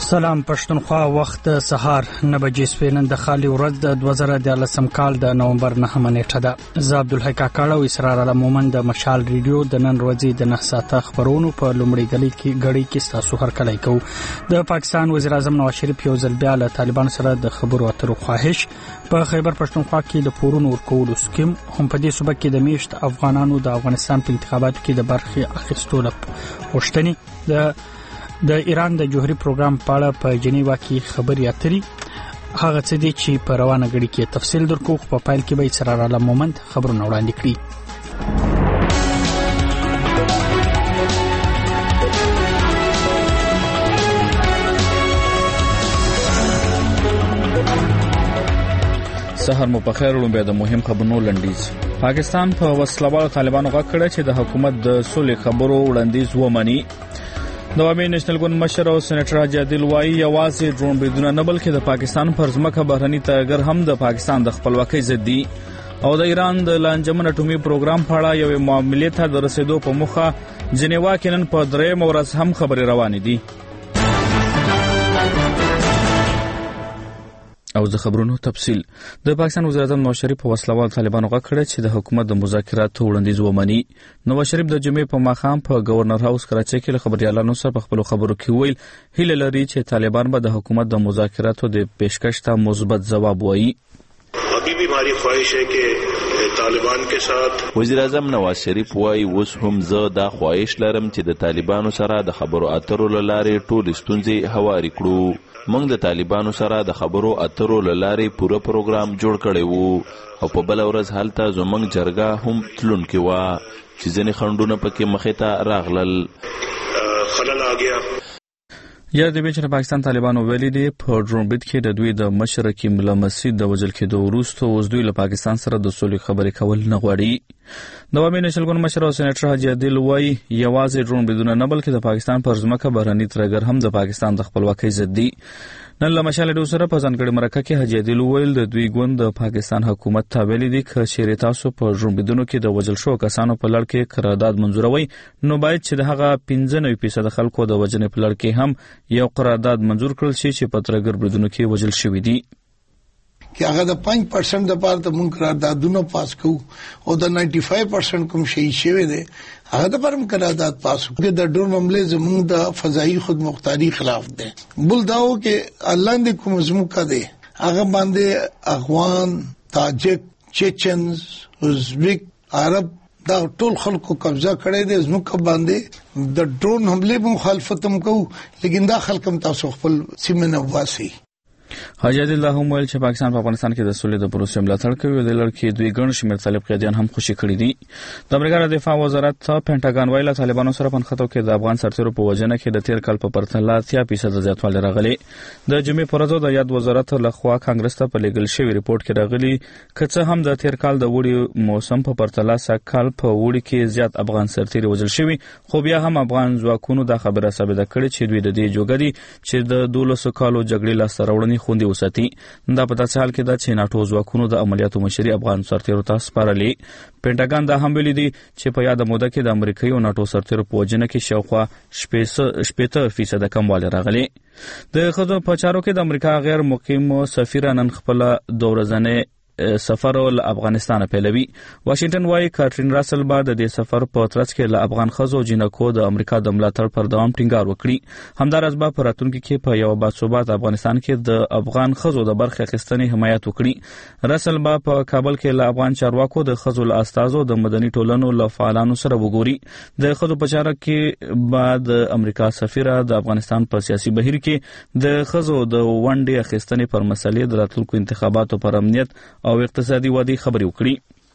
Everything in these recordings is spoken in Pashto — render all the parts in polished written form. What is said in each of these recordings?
سلام پښتونخوا، وخت سهار 9 بجې سوینن د خالي ورځ د 2014 کال د نومبر 9 نیټه ده. زه عبدالحی کاکړ او اسرار علمومن د مشال ریډیو د نن ورځې د 9 ساعته خبرونو په لومړي غړي کې تاسو هرکلی کوو. د پاکستان وزیر اعظم نواز شریف یو ځل بیا له طالبانو سره د خبرو اترو خواهش په خیبر پښتونخوا کې د پورونو ورکولو سکیم هم په دې صوبه کې د میشت افغانانو د افغانستان په انتخاباتو کې د برخې اخیستو غوښتنې د ایران د جوهري پروګرام په اړه په جنیوا کې خبري اترې هغه څه دي چې په روانه غړي کې تفصیل درکو. په پایل کې به اسرار علمومن خبرونه وړاندې کړي. سهار مو په خیر وړاندې د مهم خبرونو لنډیز. پاکستان په وسلوالو طالبانو غږ کړی چې د حکومت د صلح خبرو وړاندیز ومني. د عوامي نېشنل ګوند مشر او سېنیټر حاجي عادل وایي یوازې ډرون بریدونه نه بلکې د پاکستان پر ځمکه بهرني ترهګر هم د پاکستان د خپلواکۍ ضد دي او د ایران د لانجمن اټومي پروګرام په اړه یو معاملې ته د رسیدو په موخه جنیوا کې نن په 3 ورځ هم خبري روانې دي. او د خبرونو تفصیل. د پاکستان وزیر اعظم نواز شریف په وسلوال طالبانو غږ کړی چې د حکومت د مذاکراتو وړاندیز ومني. نواز شریف د جمعې په ماښام په گورنر هاوس کراچۍ کې له خبريالانو سره په خپل خبرو کې ویل هیله لري چې طالبان به د حکومت د مذاکراتو د پیشکش ته مثبت ځواب وایي. ابھی بھی ہماری خواہش ہے کہ طالبان کے ساتھ وزیر اعظم نواز شریف وایي اوس هم زه دا خواهش لرم چې د طالبانو سره د خبرو اترو لارې ټول ستونزې هواري کړو. موږ د طالبانو سره د خبرو اترو لارې پوره پروګرام جوړ کړی وو او په بل ورځ هلته زموږ جرګه هم تلونکې وه چې ځینې خنډونه پکې مخې ته راغلل. خلل آگیا یا د بیچاره پاکستان طالبانو ویلي دي په ډرون برید کې د دوی د مشر کې ملا مسجد د وژل کېدو وروسته اوس دوی له پاکستان سره د صلح خبرې کول نه غواړي. د عوامي نېشنل ګوند مشر او سېنیټر حاجي عادل وایي یوازې ډرون بریدونه نه بلکې د پاکستان پر ځمکه بهرني ترهګر هم د پاکستان د خپلواکۍ ضد دي. نن له مشال ډو سره په ځانګړي مرکه کې حاجي عادل ویل د دوی ګوند د پاکستان حکومت ته ویلي دي چې چیرې تاسو په ډرون بریدونو کې د وژل شو کسانو په لړ کې قرارداد منزوروي نو باید چې د هغه 95% خلکو د وژنې په لړ کې هم یو قرارداد منزور کړل شي چې په ترهګر بریدونو کې وژل شوی دي. چې هغه د 5% د پاره ته مونږ قراردادونه پاس کوو او د 95% کوم شي شوی دی هغه د پرم قرارداد پاس کوو. د ډرون حمله زموږ د فضائي خودمختاري خلاف دی. بل داو کې الله دې کوم زموږه دی هغه باندې افغان، تاجک، چچنز، ازبک، عرب دا ټول خلکو قبضه کړی دی زموږه باندې. د ډرون حمله مخالفت هم کوو لیکن دا خلک هم تاسو خپل سیمه نه واسي. حاجي عادل هم ویل چې پاکستان په افغانستان کې د صلح د پروسې ملاتړ کوي. د لړ کې دوی ګڼ شمېر طالب قیدیان هم خوشي کړي دي. د امریکا د دفاع وزارت پینټاګان ویل طالبانو سره په خطو کې د افغان سرتیرو په وژنه کې د تیر کال په پرتله 80% زیاتوالی راغلی. د جمعې پر ورځ د یاد وزارت لخوا کانګرس ته په لیګل شوی ریپورت کې راغلی کڅه هم د تیر کال د وړي موسم په پرتله سکهال په وړي کې زیات افغان سرتیري وژل شوی، خو بیا هم افغان ځواکونو دا خبره ثابته کړې چې دوی د دې جوګدي چې د 12 کالو جګړې لاس راوړنې خوندي وساتي. دا په داسې حال کې ده چې ناتو ځواکونو د عملیاتو مشري افغان سرتیرو ته سپارلې. پینټاګان دا هم ویلي دي چې په یاد موده کې د امریکایي او ناتو سرتیرو په وژنه کې شاوخوا 80% کموالی راغلی. د خدو په چارو کې د امریکا غیر مقیم سفیر نن خپل 2 ورځې سفر له افغانستان پیلوي. واشنگټن وايي کاترین راسل بعد د دې سفر په ترڅ کې له افغان خزو جنکو د امریکا د ملاتړ پر دوام ټینګار وکړي. همدارس به په راتلونکي کې په یو باثبات افغانستان کې د افغان خزو د برخه اخیستنې حمایت وکړي. راسل به په کابل کې له افغان چارواکو د خزو له استازو د مدني ټولنو له فعالانو سره وګوري. د خزو په چاره کې بعد امریکا سفیر د افغانستان په سیاسي بهیر کې د خزو د ونډې اخیستنې پر مسلې د راتلونکو انتخاباتو پر امنیت او اقتصادي ودی خبرې وکړي.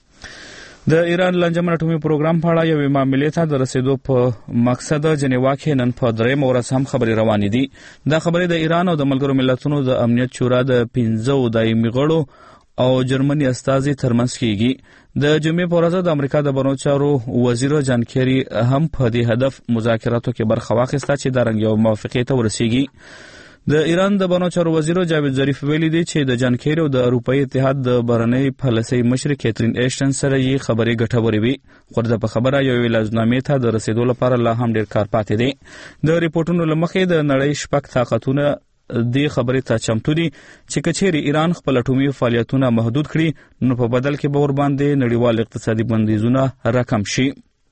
د ایران لانجمن اټومي پروګرام په اړه یو معاملې ته د رسیدو په مقصد جنیوا کې نن په 3 ورځ هم خبرې روانې دي. دا خبرې د ایران او د ملګرو ملتونو د امنیت شورا د 15 دایمي غړو او جرمني استازي ترمنځ کیږي. د جمعې په ورځ د امریکا د بهرنیو چارو وزیر جان کیری هم په دې هدف مذاکراتو کې برخه واخیسته چې د رنګ یو موافقې ته ورسیږي. د ایران د بانو چارو وزیر جاوید ظریف ویلي دی چې د جان کیری او د اروپאי اتحاد د بهرنۍ پالیسۍ مشر کیترین ایشټن سره یې خبرې ګټورې وي، خو د په خبره یو لازمنامې ته د رسیدو لپاره لا هم ډیر کار پاتې دی. د ریپورتونو له مخې د نړۍ شپږ طاقتونه دې خبرې ته چمتو دي چې کچېرې ایران خپل اټومي فعالیتونه محدود کړي نو په بدل کې به ورباندې نړیوال اقتصادي بندیزونه راکم شي.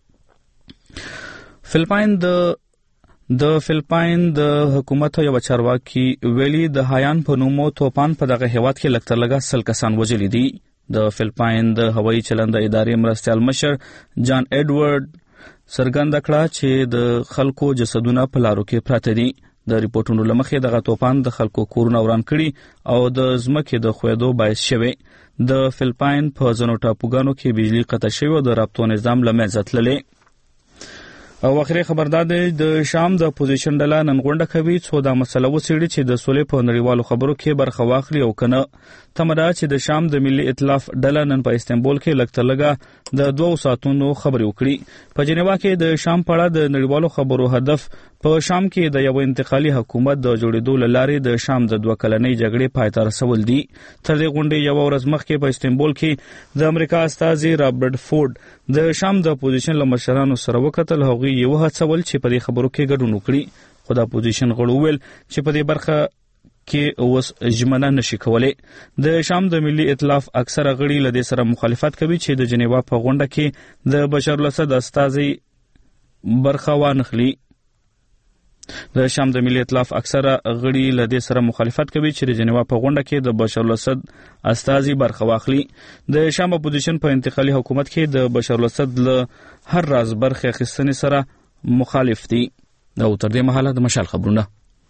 فلپاین د حکومت یو چارواکي ویلي د هایان په نومو توپان په دغه هیواد کې لږ تر لږه 100 کسان وژلي دي. د فلپاین د هوایي چلند ادارې مرستیال مشر جان ایډورډ څرګنده کړه چې د خلکو جسدونه په لارو کې پراته دي. د ریپورتونو له مخې دغه توپان د خلکو کورونه وران کړي او د ځمکې د ښویېدو باعث شوی. د فلپاین په ځینو ټاپوګانو کې بجلی قطع شوی او د رابطو نظام له منځه تللی. او اخري خبردار دی د شام د اپوزیشن ډله نن غونډه کوي څو دا مسله وڅېړي چې د سولې په نړیوالو خبرو کې برخه واخلي او کنه. تمه ده چې د شام د ملي ائتلاف ډله نن په استانبول کې لږ تر لږه د 2 ساعتونو خبرې وکړي. په جنیوا کې د شام په اړه د نړیوالو خبرو هدف په شام کې د یو انتقالي حکومت د جوړېدو له لارې د شام د 2 کلنۍ جګړې پای ته رسول دي. تر دې غونډې یو ورځ مخکې په استانبول کې د امریکا استازي رابرټ فورډ د شام د اپوزیشن له مشرانو سره وکتل. هغوی یې وهڅول چې په دې خبرو کې ګډون وکړي، خو د اپوزیشن غړو وویل چې په دې برخه کې اوس ژمنه نشي کولی. د شام د ملي ائتلاف اکثره غړي له دې سره مخالفت کوي چې د جنیوا په غونډه کې د بشار الاسد استازي برخه وانخلي. د شام د ملي ائتلاف اکثره غړي له دې سره مخالفت کوي چې د جنیوا په غونډه کې د بشار الاسد استازي برخه واخلي. د شام اپوزیشن په انتقالي حکومت کې د بشار الاسد له هر راز برخه اخیستنې سره مخالف دي. او تر دې مهاله د مشال خبرونه.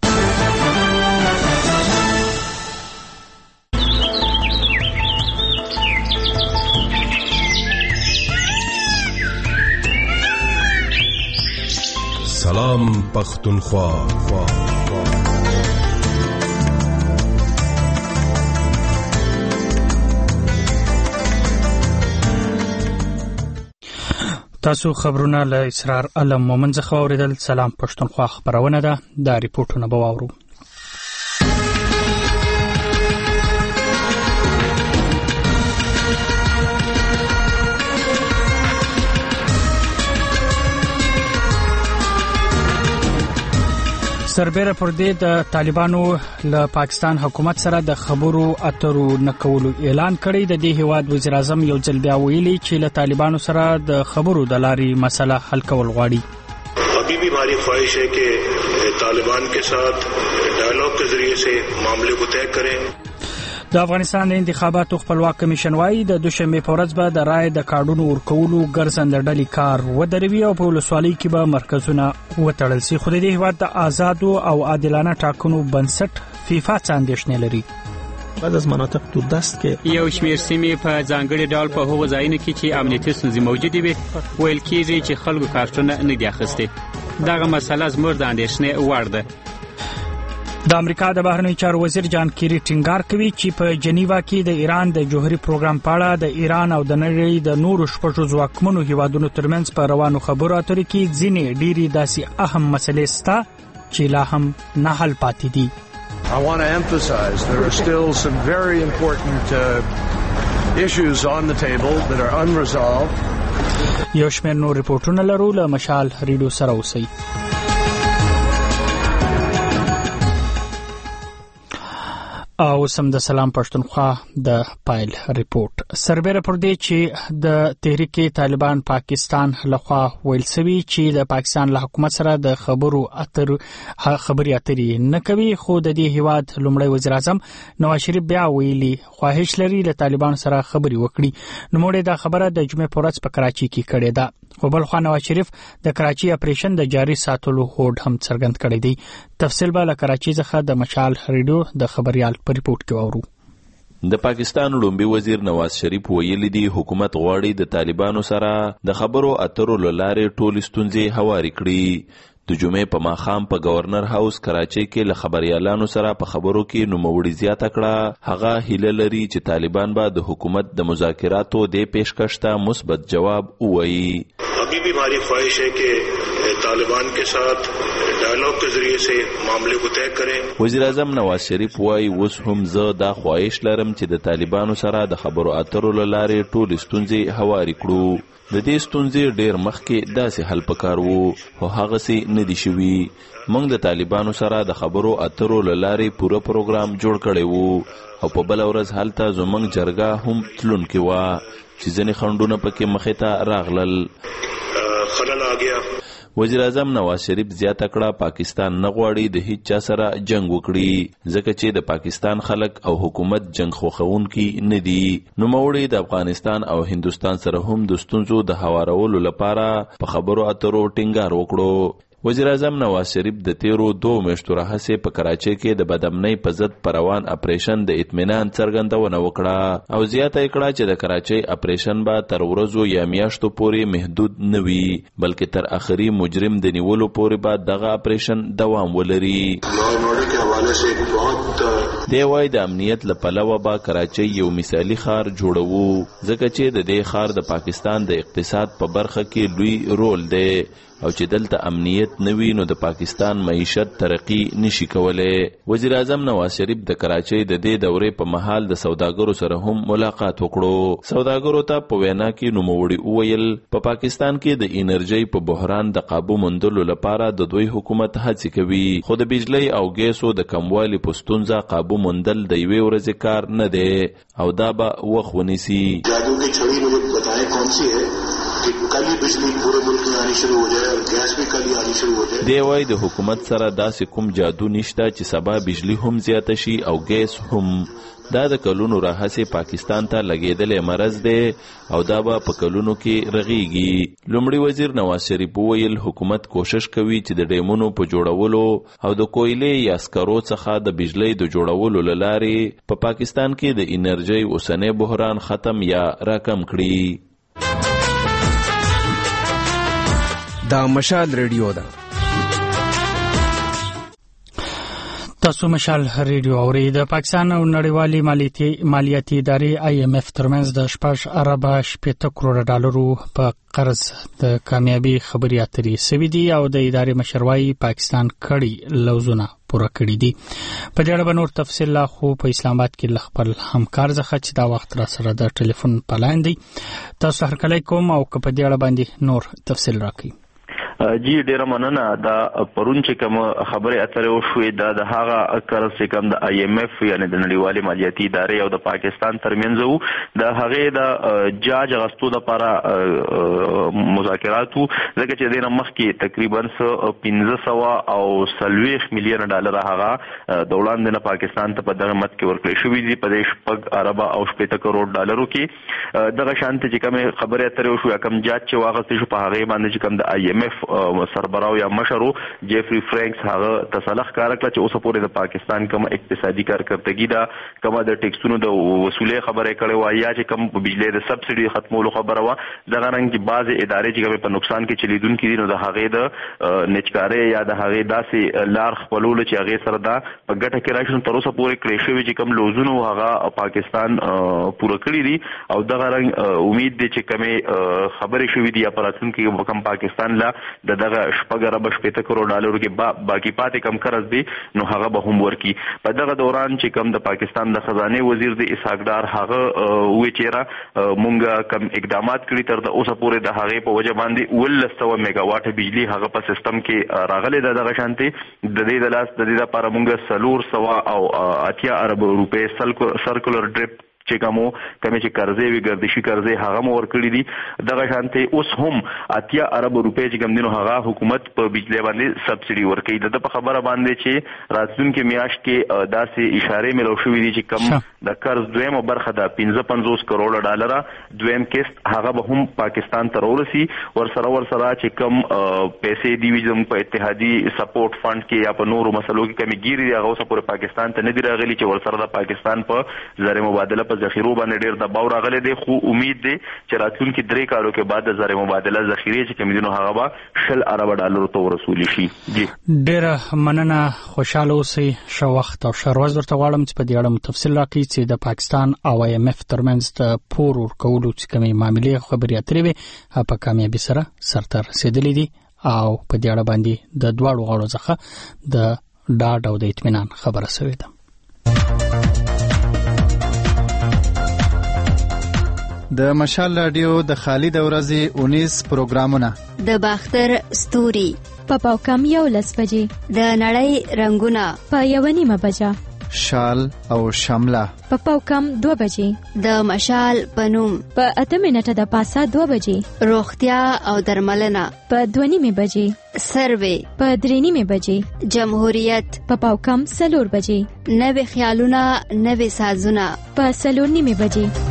سلام پختونخوا. تاسو خبرونه له اسرار علم مومن څخه اوریدل. سلام پښتونخوا خبرونه ده. دا ریپورتونه به واورو. سربېره پر دې د طالبانو له پاکستان حکومت سره د خبرو اترو نکولو اعلان کړی. د دې هیواد وزیر اعظم یو ځل بیا ویلي چې له طالبانو سره د خبرو د لارې مسله حل کول غواړي. ابھی بھی ہماری خواہش ہے کہ طالبان کے ساتھ ڈائلاگ کے ذریعے سے معاملے کو طے کریں. د افغانستان د انتخاباتو خپلواک کمیشن وايي د دوشنبه په ورځ به د رای د کارډونو ورکولو ګرځنده ډلې کار ودروي او په ولسوالۍ کې به مرکزونه وتړل شي. خو د دې هیواد د آزادو او عادلانه ټاکنو بنسټ فیفا څه اندېښنې لري. بعد از مناطق دور دست کې یو شمیر سیمې په ځانګړي ډول په هغو ځایونو کې چې امنیتي ستونزې موجودې وي ویل کېږي چې خلکو کارتونه نه دي اخیستي. دغه مسله زموږ د اندېښنې وړ ده. د امریکا د بهرنیو چارو وزیر جان کیری ټینګار کوي چې په جنیوا کې د ایران د جوهري پروګرام په اړه د ایران او د نړۍ د نورو شپږو ځواکمنو هیوادونو ترمنځ په روانو خبرو اترو کې ځینې ډېری داسې اهم مسلې شته چې لا هم نه حل پاتې دي. I want to emphasize there are still some very important issues on the table that are unresolved. یو شمېر نور ریپورتونه لرو. له مشال ریډیو سره اوسئ. او سم د سلام پښتونخوا د پایل ریپورت. سربېره پر دې چې د تحریک طالبان پاکستان لخوا ویل سوي چې د پاکستان له حکومت سره د خبرې اترې نه کوي، خو د دې هیواد لومړی وزیر اعظم نواز شریف بیا ویلي خواهش لري له طالبان سره خبرې وکړي. نوموړی دا خبره د جمعې په ورځ په کراچي کې کړې ده. خو بل خوا نواز شریف د کراچي اپریشن د جاري ساتلو هوډ هم څرګند کړی دی. تفصیل به له کراچي څخه د مشال ریډیو د خبريال په ریپورت کې واورو. د پاکستان لومبي وزیر نواز شریف ویلي دی حکومت غواړي د طالبانو سره د خبرو اترو لارې ټول ستونزې هواري کړي. د جمعې په ماښام په گورنر هاوس کراچۍ کې له خبريالانو سره په خبرو کې نوموړي زیاته کړه هغه هیله لري چې طالبان به د حکومت د مذاکراتو د پیشکش ته مثبت جواب ووایي. अभी भी हमारी ख्वाहिश है कि तालिबान के साथ डायलॉग के जरिए से मामले को तय करें. وزیر اعظم نواز شریف وایي اوس هم زه دا خواهش لرم چې د طالبانو سره د خبرو اترو له لارې ټولې ستونزې هوارې کړو. د دې ستونزې ډېر مخکې داسې حل پکار وو خو هغسې نه دي شوي. موږ د طالبانو سره د خبرو اترو له لارې پوره پروګرام جوړ کړی وو او په بله ورځ هلته زموږ جرګه هم تلونکې وه چې ځینې خنډونه پکې مخې ته راغلل. خلل آ گیا. وزیر اعظم نواز شریف زیاته کړه پاکستان نه غواړي د هیڅ چا سره جنگ وکړي ځکه چې د پاکستان خلک او حکومت جنگ خوښونکي نه دي. نوموړي د افغانستان او هندوستان سره هم د ستونزو د هوارولو لپاره په خبرو اترو ټینګار وکړو. وزیر اعظم نواز شریف د تیرو 2 میاشتو راهیسې په کراچۍ کې د بدامنۍ په ضد پر روان اپریشن د اطمینان څرګندونه وکړه او زیاته کړه چې د کراچۍ اپریشن به تر ورځو یا میاشتو پورې محدود نه وي بلکې تر اخري مجرم د نیولو پورې به دغه اپریشن دوام ولري. دی وايي د امنیت له پلوه به کراچۍ یو مثالي ښار جوړوو ځکه چې د دې ښار د پاکستان د اقتصاد په برخه کې لوی رول دی او چې دلته امنیت نوي نو د پاکستان معیشت ترقی نشي کولای. وزیر اعظم نواز شریف د کراچۍ د دې دورې په مهال د سوداګرو سره هم ملاقات وکړو. سوداګرو ته په وینا کې نوموړي وویل په پاکستان کې د انرژۍ په بحران د قابو موندلو لپاره د دوی حکومت هڅې کوي خو د بجلی او ګیسو د کموالي په ستونزه قابو موندل د یوې ورځې کار نه دی او دا به وخت ونیسي. جادو کی چھڑی مجھے بتائیں کون سی ہے کہ کل ہی بجلی پورے ملک میں آنی شروع ہو جائے اور گیس بھی کل ہی آنی شروع ہو جائے. دی وايي د حکومت سره داسې کوم جادو نشته چې سبا بجلی هم زیاته شي او ګیس هم. دا د کلونو راهیسې پاکستان ته لګېدلی مرض دی او دا به په کلونو کې رغیږي. لومړي وزیر نواز شریف وویل حکومت کوشش کوي چې د ډیمونو په جوړولو او د کویلې یا سکرو څخه د بجلی د جوړولو له لارې په پاکستان کې د انرژۍ اوسنی بحران ختم یا راکم کړي. دا مشال ریډیو ده. تاسو مشال ریډیو اورئ. د پاکستان او نړیوالې مالیاتي ادارې IMF ترمنځ د 6.8 کروڑ ډالرو په قرض د کامیابی خبري اترې سوي دي او د ادارې مشروعي پاکستان کړي لوزونه پوره کړی دي. په دې اړه به نور تفصیل لا خو په اسلام آباد کې خپل همکار څخه چې دا وخت را سره د ټلیفون پلاین دی تاسو هر کله کوم او په دې اړه باندې نور تفصیل راکړئ. جی ډیره مننه. دا پرون چې کوم خبره اترې وشوې دا د هغه قرض چې کوم د IMF یعنی د نړیوالې مالیاتي ادارې او د پاکستان ترمنځ وو د هغه د جاج غستو لپاره مذاکرات وو ځکه چې د مخکې تقریبا 1500 او 40 میلیون ډالر هغه د وړاندې نه پاکستان ته په دغه مت کې ورکړل شوې دي په 10 ارب او 70 کروڑ ډالرو کې. دغه شانت چې کوم خبره اترې وشوې کوم جاج چې واغستې شو په هغه باندې چې کوم د IMF سربراو یا مشرو جیفری فرانکس هغه تصالح کار کړ چې اوس پورې د پاکستان کوم اقتصادي کارکړتګي دا کوم د ټیکسونو د وصولې خبره کړې و یا چې کوم بجلی د سبسيډي ختمولو خبره و دغه رنګ چې بعض ادارې چې په نقصان کې چلیدونکو دي نو د هغه د نچکارې یا د هغه داسې لار خپلول چې هغه سره دا په ګټه کې راشي تر اوسه پورې کړی شوی چې کوم لوزونه هغه پاکستان پوره کړی دي او دغه رنګ امید دي چې کومه خبره شوې دي یا پراتون کې کوم پاکستان لا دغه 6.8 کروڑ ډالرو کې باقی پاتې کم قرض دي نو هغه به هم ورکی. په دغه دوران چې کوم د پاکستان د خزانه وزیر د اسحاق ډار هغه وی چیرې مونږه کم اقدامات کړی تر د اوسه پورې د هغه په وجه باندې 100 میگاواټ بجلی هغه په سیستم کې راغلي دغه شانتي د دې د لاس د دې لپاره مونږه 300 او 80 ارب روپے سرکولر ډریپ چې کومو چې قرضې وی ګردشي قرضې هغه مور کړی دي دغه شانتي اوس هم 80 ارب روپے چې کوم دینو هغه حکومت په بجلی باندې سبسيډي ورکړي د په خبره باندې چې راتلونکي میاشت کې داسې اشاره ملو شوې دي چې کم د قرض دویمه برخه د 55 کروڑ ډالر دویم قسط هغه به هم پاکستان ته ورسي ورسره چې کم پیسې دی وزم په اتحادي سپورټ فند کې یا په نورو مسلو کې کمی ګیري هغه اوس پر پاکستان ته نه دی راغلي چې ورسره د پاکستان په زر مبادله په ذخیرو باندې ډیر دباو راغلی دی، خو امید دی چې راتلونکي 3 کالو کې بعد د زر مبادله ذخیرې چې کوم دي نو هغه به 10 ارب ډالرو ته ورسول شي. جی ډیره مننه، خوشاله اوسئ، ښه وخت او ښه ورځ درته غواړم چې په دې اړه تفصیل راکړئ چې د پاکستان او IMF ترمنځ د پور ورکولو چې کومې معاملې خبرې اترې وي په کامیابی سره سرته رسیدلې دي او په دې اړه باندې د دواړو غاړو څخه د ډاډ او د اطمینان خبره شوې ده. د مشال رادیو د خالد ورځې 19 پروګرامونه د باختر ستوري په پاوکم 11 بجې، د نړۍ رنگونه په 1:30 بجه، شال او شمله په پاوکم 2 بجې، د مشال پنوم په 8 منټه د پاسه 2 بجې، روغتیا او درملنه په 2:30 بجې، سروې په 3:30 بجې، جمهوریت په پاوکم 4 بجې، نوې خیالونه نوې سازونه په 4:30 بجې.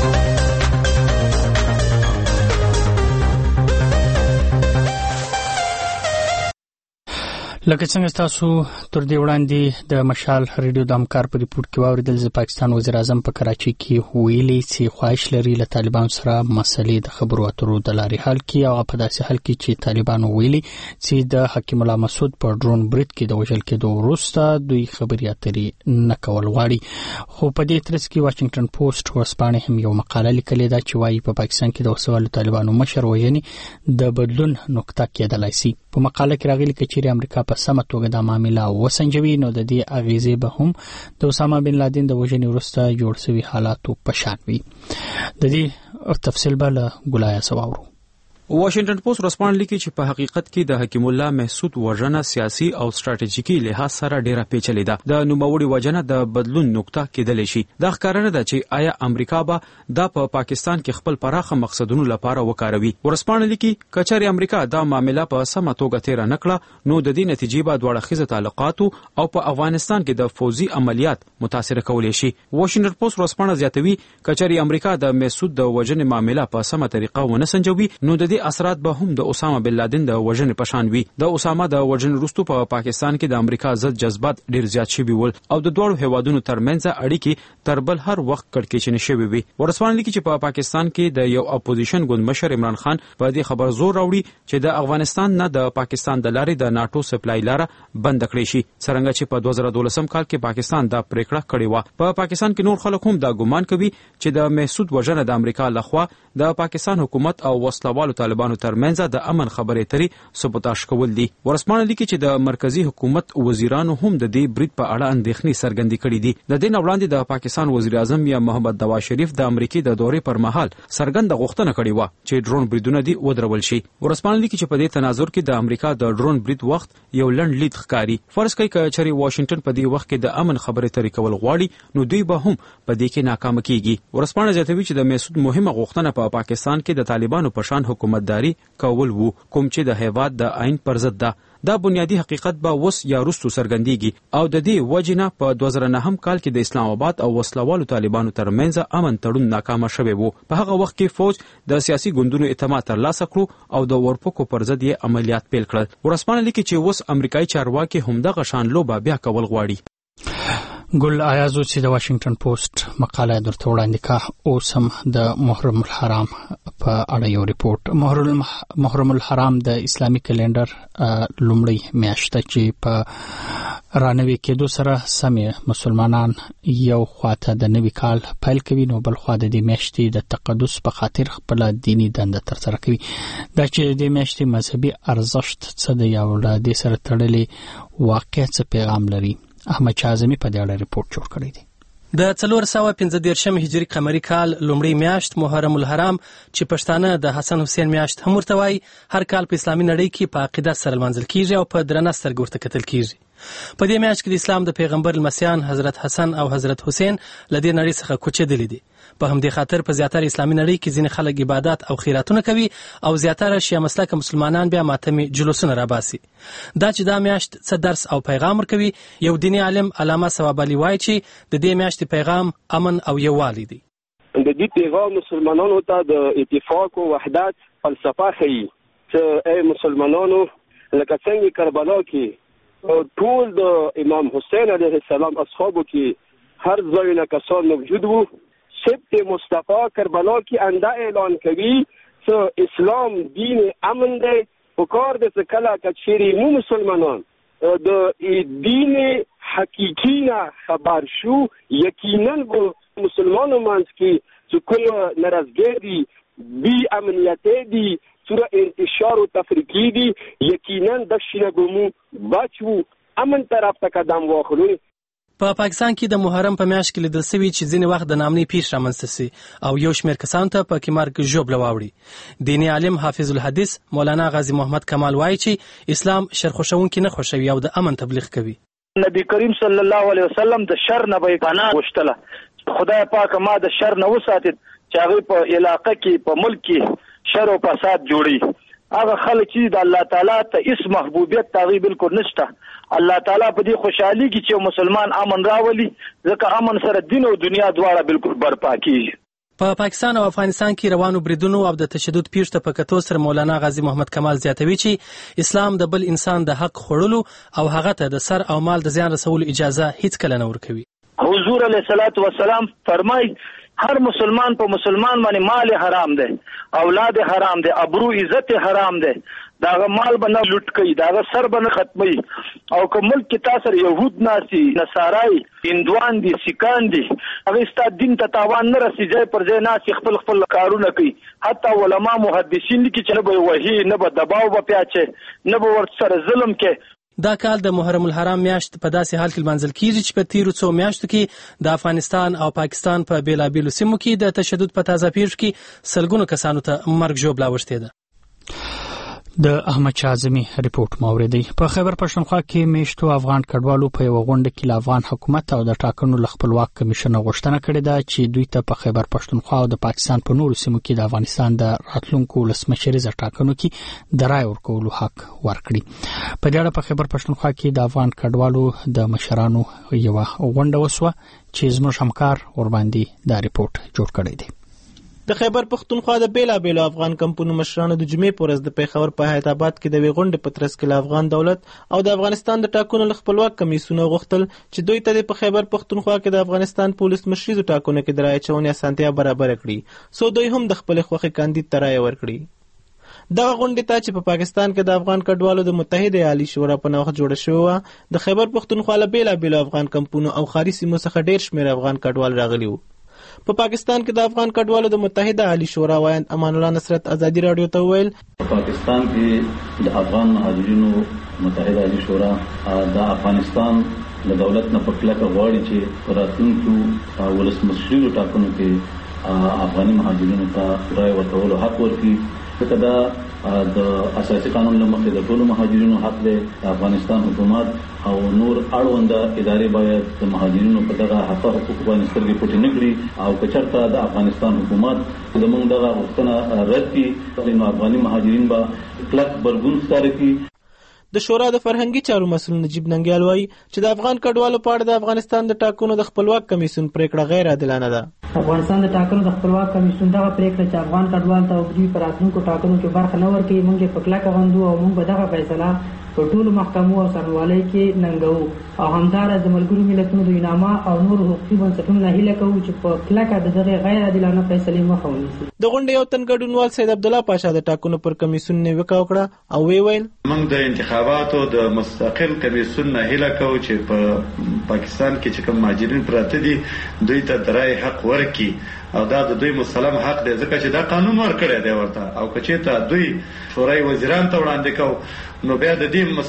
لکه څنګه تاسو تر دې وړاندې د مشال ریډیو د همکار په ریپورت کې واوریدل، چې پاکستان وزیر اعظم په کراچي کې ویلي چې خواهش لري له طالبان سره مسلې د خبرو اترو د لارې حل کړي او په داسې حل کې چې طالبان ویلي چې د حکیم الله مسعود په ډرون برید کې د وژل کېدو وروسته دوی خبرې اترې نه کول غواړي. خو په دې ترڅ کې واشنگټن پوسټ ورسپانې هم یو مقاله لیکلې ده چې وايي په پاکستان کې د وسوالو طالبانو مشر وژنې د بدلون نقطه کېدلای شي. په مقاله کې راغلي چې امریکا په سمه توګه د معاملې وسنجوي نو د دې اغیزې به هم د اسامه بن لادن د وژنې وروسته جوړ شوی حالاتو په شان وي. د دې تفصیل به له ګلایه سواورو. واشنگټن پوسټ ورسپانډ لیکي چې په حقیقت کې د حکیم الله محسود وژنه سیاسي او ستراتیژیکي لحاظ سره ډیره پیچلې ده. د نوموړي وژنه د بدلون نقطه کېدلی شي. دا ښکارنه ده چې آیا امریکا به دا په پاکستان کې خپل پراخه مقصدونو لپاره وکاروي. ورسپانډ لیکي کچاري امریکا دا معاملې په سمه توګه تیر نه کړه نو د دې نتیجې به دوه اړخیزه تعلقات او په افغانستان کې د فوزي عملیات متاثر کولای شي. واشنگټن پوسټ ورسپانډ زیاتوي کچاري امریکا د محسود د وژنې معاملې په سمه طریقه ونه سنجوي نو د اثرات به هم د اسامه بن لادن د وژنې په شان وي. د اسامه د وژنې وروسته په پاکستان کې د امریکا ضد جذبات ډیر زیات شوي ول او د دوه هیوادونو ترمنځ اړیکې تر بل هر وخت کړکېچنې شوي وي. ورسپانډ لیکي چې په پاکستان کې د یو اپوزیشن ګوند مشر عمران خان په دې خبر زور راوړي چې د افغانستان نه د پاکستان د لارې د ناتو سپلای لاره بند کړي شي، څنګه چې په 2012 کال کې پاکستان دا پریکړه کړې و. په پاکستان کې نور خلک هم دا ګمان کوي چې د محسود وژنه د امریکا لخوا د پاکستان حکومت او وسلوالو طالبانو ترمنځ د امن خبرې اترې سبوتاژ کول دي. ورسپانډ لیکي چې د مرکزی حکومت وزیرانو هم د دې برید په اړه اندېښنې څرګندې کړې دي. د دې وړاندې د پاکستان وزیر اعظم یا محمد نواز شریف د امریکای د دورې پر مهال څرګنده غوښتنه کړې و چې ډرون بریدونه دي ودرول شي. ورسپانډ لیکي چې په دې تناظر کې د امریکا د ډرون برید وخت یو لنډ لید ښکاري. فرض کړئ چې واشنگټن په دې وخت کې د امن خبرې اترې کول غواړي نو دوی به هم په دې کې ناکام کیږي. ورسپانډ زیاتوي چې د محسود مهمه غوښتنه په پاکستان کې د طالبانو په شان حکومتداري کول وو، کوم چې د هیواد د آئین پر ضد ده. دا بنیادی حقیقت به وس یا رستو څرګندېږي او د دې وجنه په 2009 کال کې د اسلام آباد او وسلوالو طالبانو ترمنځ امن تړون ناکام شوی وو. په هغه وخت کې فوج د سیاسي ګوندونو اعتماد ترلاسه کړو او د ورپکو پر ضد یې عملیات پیل کړل. ورسپانډ لیکي چې اوس امریکایي چارواکي همدغه شان لوبه بیا کول غواړي. ګل آیازو چې د واشنگټن پوسټ مقاله درته وړاندې کا اوس هم د محرم الحرام په اړه یو ریپورت. محرم الحرام د اسلامي کلندر لومړی میاشت چې په رانوي کېدو سره سمې مسلمانان یو خواته د نوي کال پیل کوي نو بل خوا د دې میاشتې د تقدس په خاطر خپل دینی دنده ترسره کوي. دا چې د میاشتې مذهبي ارزښت څه دی او د دې سره تړلې واقع څه پیغام لري. احمد شازمی په دې اړه ریپورت جوړ کړی دی. د 415 هجری قمری کال لومړی میاشت محرم الحرام چې پښتانه د حسن حسین میاشت هم ورته وایي هر کال په اسلامي نړۍ کې په عقیدت سره لمانځل کیږي او په درنه سترګه ورته کتل کیږي. په دې میاشت کې د اسلام د پیغمبر المسیان حضرت حسن او حضرت حسین له دې نړۍ څخه کوچېدلي دي. په همدې خاطر په زیاتره اسلامي نړۍ کې ځینې خلک عبادت او خیراتونه کوي او زیاتره شیعه مسلک مسلمانان بیا ماتمي جلوسونه راباسي. دا چې دا میاشت څه درس او پیغام ورکوي، یو دیني عالم علامه ثواب علي وایي چې د دې میاشتې پیغام امن او یووالی دی. د دې پیغام مسلمانانو ته د اتفاق او وحدت فلسفه ښيي چې ای مسلمانانو لکه څنګه کربلا کې ټول د امام حسین علیه السلام اصحابو کې هر ځای نه کسان موجود وو سبت مصطفی کربلا کې انده اعلان کوي چې اسلام دین امن دی. پکار د څه کله کچېری مو مسلمانان د دین حقیقی نه خبر شو، یقینا به مسلمانانو منځ کې چې کوم نارضګي دي، بی امنیت دي، سوره انتشار او تفریقی دي، یقینا د شینه ګمو بچو امن طرف ته قدم واخلو. په پاکستان کې د محرم په میاشت کې لیدل شوی چې ځینې وخت د نامنۍ پیښ رامنځته سي او یو شمېر کسانو ته په کې مرګ ژوبله واوړي. دیني عالم حافظ الحدیث مولانا غازی محمد کمال وایي چې اسلام شر خوښونکي نه خوښوي او د امن تبلیغ کوي. نبی کریم صلی الله علیه وسلم د شر نه به پناه غوښتله. خدای پاک ما د شر نه وساتي چې هغه په علاقه کې په ملک کې شر او فساد جوړي. هغه خلک چې د الله تعالی ته اس محبوبیت تغیب بالکل نشته. الله تعالی په دې خوشحالي کې چې مسلمان امن راولي، ځکه امن سره دین او دنیا دواړه بالکل برپا کیږي. په پاکستان او افغانستان کې روانو بریدونو او د تشدد پیښو ته په کتو سره مولانا غازی محمد کمال زیاتوي چې اسلام د بل انسان د حق خوړلو او هغه ته د سر او مال د زیان رسولو اجازه هیڅ کله نه ورکوي. حضور علیه الصلاۃ والسلام فرمای هر مسلمان په مسلمان باندې مال حرام دی، اولاد حرام دی، ابرو عزت حرام دی. داغه مال بنه لوټ کوي، داغه سر بنه ختمي. او که ملک کې تاسو يهود ناسي، نصارای، هندوان دي، سیکان دي، هغه ستاسو دین ته تاوان نه رسي، ځای پر ځای ناسي خپل کارونه کوي. حتی علما محدثین دي چې نه به وحي، نه به دباو به پیاچه، نه به ورسره ظلم کې. دا کال د محرم الحرام میاشت په داسې حال کې لمانځل کیږي چې په تیرو څو میاشتو کې د افغانستان او پاکستان په بیلابیلو سیمو کې د تشدد په تازه پیښو کې سلګونو کسانو ته مرګ ژوبله اوښتې ده. د احمد شاه اعظمي رپورت موردی. په خیبر پښتونخوا کې میشتو افغان کډوالو په یو غونډه کې له افغان حکومت او د ټاکنو له خپلواک کمیشن غوښتنه کړې ده چې دوی ته په خیبر پښتونخوا او د پاکستان په نورو سیمو کې د افغانستان د راتلونکو ولسمشریزه ټاکنو کې د رای ورکولو حق ورکړي. په دې اړه په خیبر پښتونخوا کې د افغان کډوالو د مشرانو یو غونډه وسوه چې زموږ همکار ور باندې دا رپورت جوړ کړی دی. د خیبر پښتونخوا د بیلابیلو افغان کمپونو مشرانو د جمعې په ورځ د پیښور په حیات آباد کې د غونډې په ترڅ کې افغان دولت او د افغانستان د ټاکنو له خپلواک کمیسیون غوښتل چې دوی ته په خیبر پښتونخوا کې د افغانستان پولیس مشرزو ټاکنو کې د رای چونې اسانتیا برابر کړي، سو دوی هم د خپل خوښې کاندید ته رای ورکړي. دغه غونډې ته چې په پاکستان کې د افغان کډوالو د متحده عالی شورا په نوښت جوړه شوې، د خیبر پښتونخوا له بیلابیلو افغان کمپونو او خاري سیمو څخه ډېر شمېر افغان کډوال راغلي وو. په پاکستان کې د افغان کډوالو د متحده عالی شورا وایند امان الله نصرت ازادي رادیو ته ویل په پاکستان کې د افغان مهاجرینو متحده عالی شورا د افغانستان د دولت نه په کلکه غواړي چې راتلونکو ولسمشریزو ټاکنو کې افغاني مهاجرینو ته رای ورکولو حق ورکړي. ځکه دا د اساسي قانون له مخې د ټولو مهاجرینو حق دی. د افغانستان حکومت او نور اړونده ادارې باید د مهاجرینو په دغه حقوقو باندې سترګې پټې نه کړي او که چېرته د افغانستان حکومت زموږ دغه غوښتنه رد کړي نو افغاني مهاجرین به کلک غبرګون ښکاره کړي. د شورا د فرهنګي چارو مسؤل نجیب ننګیال وایي چې د افغان کډوالو په اړه د افغانستان د ټاکنو د خپلواک کمیسیون پریکړه غیر عادلانه ده. افغانستان د ټاکنو د خپلواک کمیسیون دغه پریکړه چې افغان کډوال ته دوی پر راتلونکو ټاکنو کې برخه نه ورکوي، موږ په کلکه غندو او موږ به دغه فیصله په ټولو محکمو او سرنوالۍ کې ننګوو او همداراز د ملګرو ملتونو د انعامه او نور حقوقي بنسټونو نه هیله کوو چې په کلکه د دغه غیر عادلانه فیصلې مخه ونیسي. د غونډې یو تن ګډونوال سید عبدالله پاشا د ټاکنو پر کمیسیون نیوکه وکړه او ویل موږ د انتخاباتو د مستقل کمیسیون نه هیله کوو چې په پاکستان کې چې کوم مهاجرین پراته دي دوی ته د رای حق ورکړي او دا د دوی مسلم حق دی ځکه چې دا قانون ورکړی دی ورته او که چېرته دوی شورای وزیران ته وړاندې کوو نو بیا د دې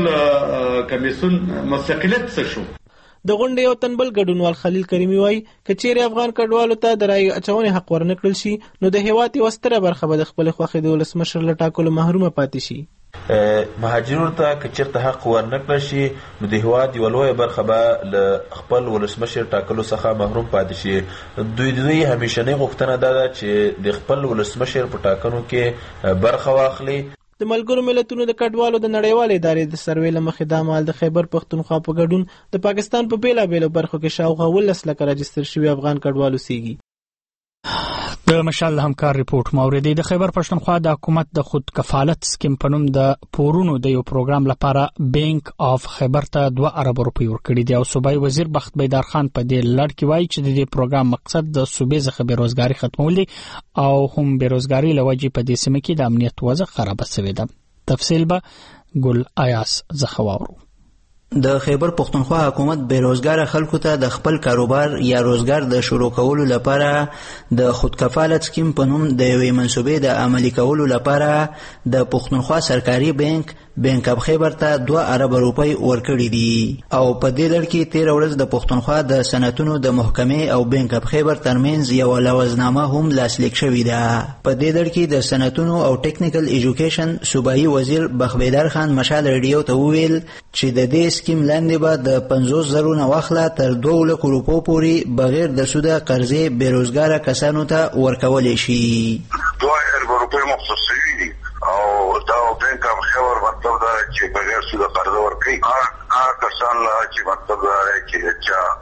مستقل کمیسیون مستقلیت څه شو. د غونډې یو تن بل ګډونوال خلیل کریمي وایي که چیرې افغان کډوالو ته د رای اچونې حق ورنکړل شي نو د هېواد یوه ستره برخه به د خپلې خوښې د ولسمشر له ټاکلو محرومه پاتې شي. مهاجرینو ته که چېرته حق ورنکړل شي نو د هېواد یوه لویه برخه به له خپل ولسمشر ټاکلو څخه محروم پاتې شي. دوی همیشنۍ غوښتنه دا ده چې د خپل ولسمشر په ټاکنو کې برخه واخلي. د ملګرو ملتونو د کډوالو د نړیوالې ادارې د سروې له مخې دا مهال د خیبر پښتونخوا په ګډون د پاکستان په بیلابیلو برخو کې شاوخوا 12 لکه راجستر شوي افغان کډوالو اوسېږي. د مشال همکار ریپورت موردی د خیبر پښتونخوا د حکومت د خود کفالت سکیم په نوم د پورونو د یو پروګرام لپاره بانک اف خیبر ته 2 ارب روپی ورکړي دي او صوبایي وزیر بخت بیدار خان په دې لړ کې وایي چې د دې پروګرام مقصد د صوبې څخه بیروزګاری ختمول دي او هم بیروزګاری لوجې په دې سیمه کې د امنیت وضع خراب شوې ده. تفصیل به ګل آیاس زخواورو. د خیبر پښتونخوا حکومت بیروزګار خلکو ته د خپل کاروبار یا روزګار د شروع کولو لپاره د خودکفالت سکیم په نوم د یوې منصوبې د عملي کولو لپاره د پښتونخوا سرکاري بانک اف خیبر ته 2 ارب روپی ورکړي دي او په دې لړ کې 13 ورځ د پښتونخوا د صنعتونو د محکمې او بانک اف خیبر ترمنځ یو لوزنامه هم لاسلیک شوې ده. په دې لړ کې د صنعتونو او ټیکنیکل ایجوکیشن صوبایي وزیر بخت بیدار خان مشال ریډیو ته وویل چې د دې سکیم لاندې به د 50,000 نه واخله تر 2 لک روپو پورې بغیر د سوده قرضې بیروزګار کسانو ته ورکولې شي. 2 ارب روپی مخصوص دي او دا بانک اف خیبر مطلب دا چې بغیر سوده قرض ورکړي هغه کسان لا چې مطلب دا چې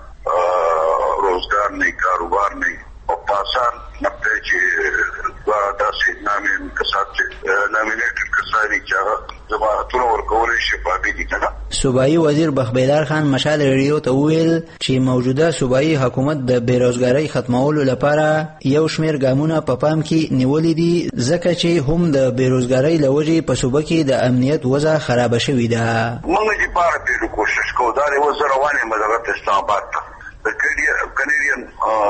چا روزګار نه کاروبار نه او پاسان نه چې دا سیدنامې کسات چې نامینیټډ کسانی چې زمانتونه ورکول شي په دې کې نه. صوبایي وزیر بخت بیدار خان مشال ریډیو ته وویل چې موجوده صوبایي حکومت د بیروزګاری ختمولو لپاره یو شمېر ګامونه په پام کې نیولې دي ځکه چې هم د بیروزګاری لوجې په صوبه کې د امنیت وضع خراب شوې ده. موږ چې پاره په کوشش کوو دا د وزروانې مدغه اسلام آباد د کینیډین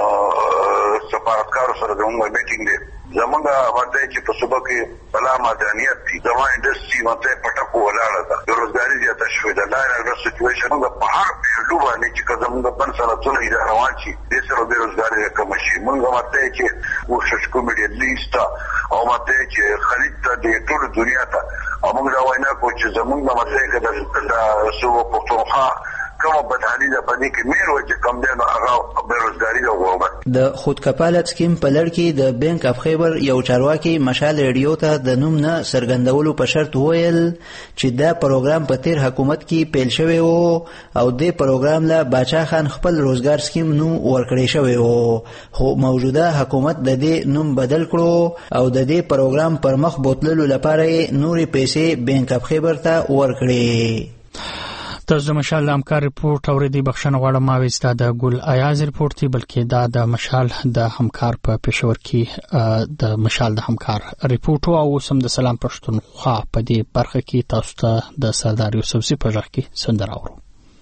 سفارتکار سره د موږ میټینګ دی زمونږه ورته چې په صوبه کې بلا مدنیت دي زموږ انډستری مته پټکو ولاړه ده بیروزګاری زیاته شوې ده. دا سچويشن موږ په هر پیډو باندې چې زمونږ بن صنعتونه اداره روان شي د سره بیروزګاری کم شي. موږ مته چې کوشش کوو د لیست او مته چې خرید ته د ټول دنیا ته موږ دا وینا کوو چې زمونږ مته کې د صوبه پښتونخوا کومه بدحالي ده په دې کې مېر وجه کم دی نو هغه بیروزګاری او غربت. د خودکفالت سکیم په لړ کې د بانک اف خیبر یو چارواکي مشال ریډیو ته د نوم نه څرګندولو په شرط وویل چې دا پروګرام په تیر حکومت کې پیل شوی وو او د پروګرام له باچا خان خپل روزګار سکیم نوم ورکړی شوی وو خو موجوده حکومت د دې نوم بدل کړو او د دې پروګرام پر مخ بوتللو لپاره نورې پیسې بانک اف خیبر ته ورکړي. تاسو د مشال همکار ریپورت اوریدي بخښنه غواړم ما وستا د ګل آیاز ریپورت دی بلکې دا د مشال د همکار په پېښور کې د مشال د همکار ریپورت او سم د سلام پښتونخوا په دې برخه کې تاسو ته د سردار یوسفزي په ځخ کې سندره اورو.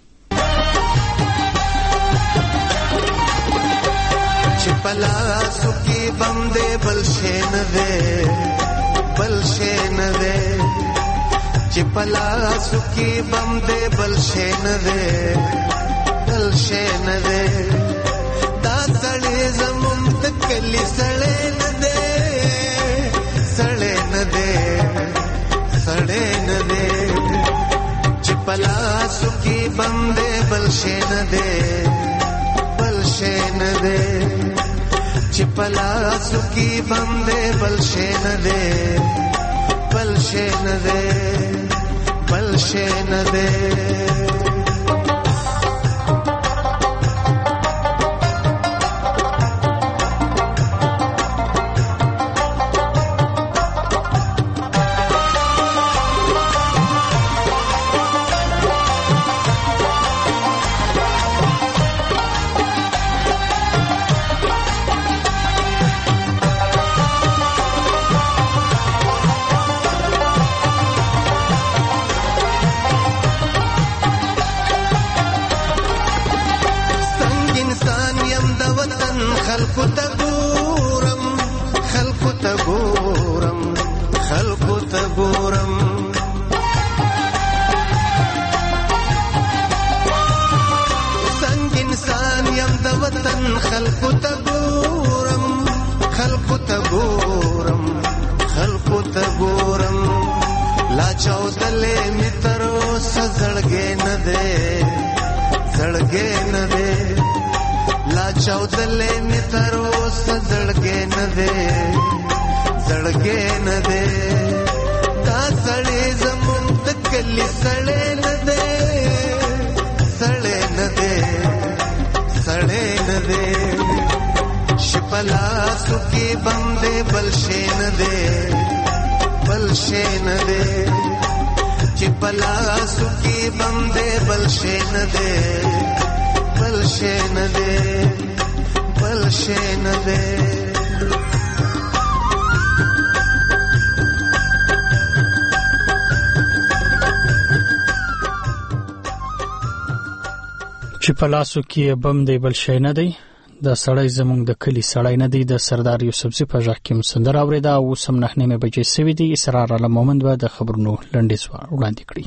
چپلا سکی بمدے بلشین دے چپلا سکی بمدے بلشین دے دا سڑے زمم تکلی سڑے ندے چپلا سکی بمدے بلشین دے چپلا سکی بمدے بلشین دے پلاسو کې بندې بل شي نه دی بل شي نه دی چې پلاسو کې بندې بل شي نه دی بل شي نه دی بل شي نه دی چې په لاسو کې بم دی بل شي نه دی د سړی زمونږ د کلی سړی نه دی د سردار یوسفزي په ژغ کې مسندر اورېده او سم 9 بجې سوي دي اسرار علم مومند به د خبرونو لنډیز وړاندې کړي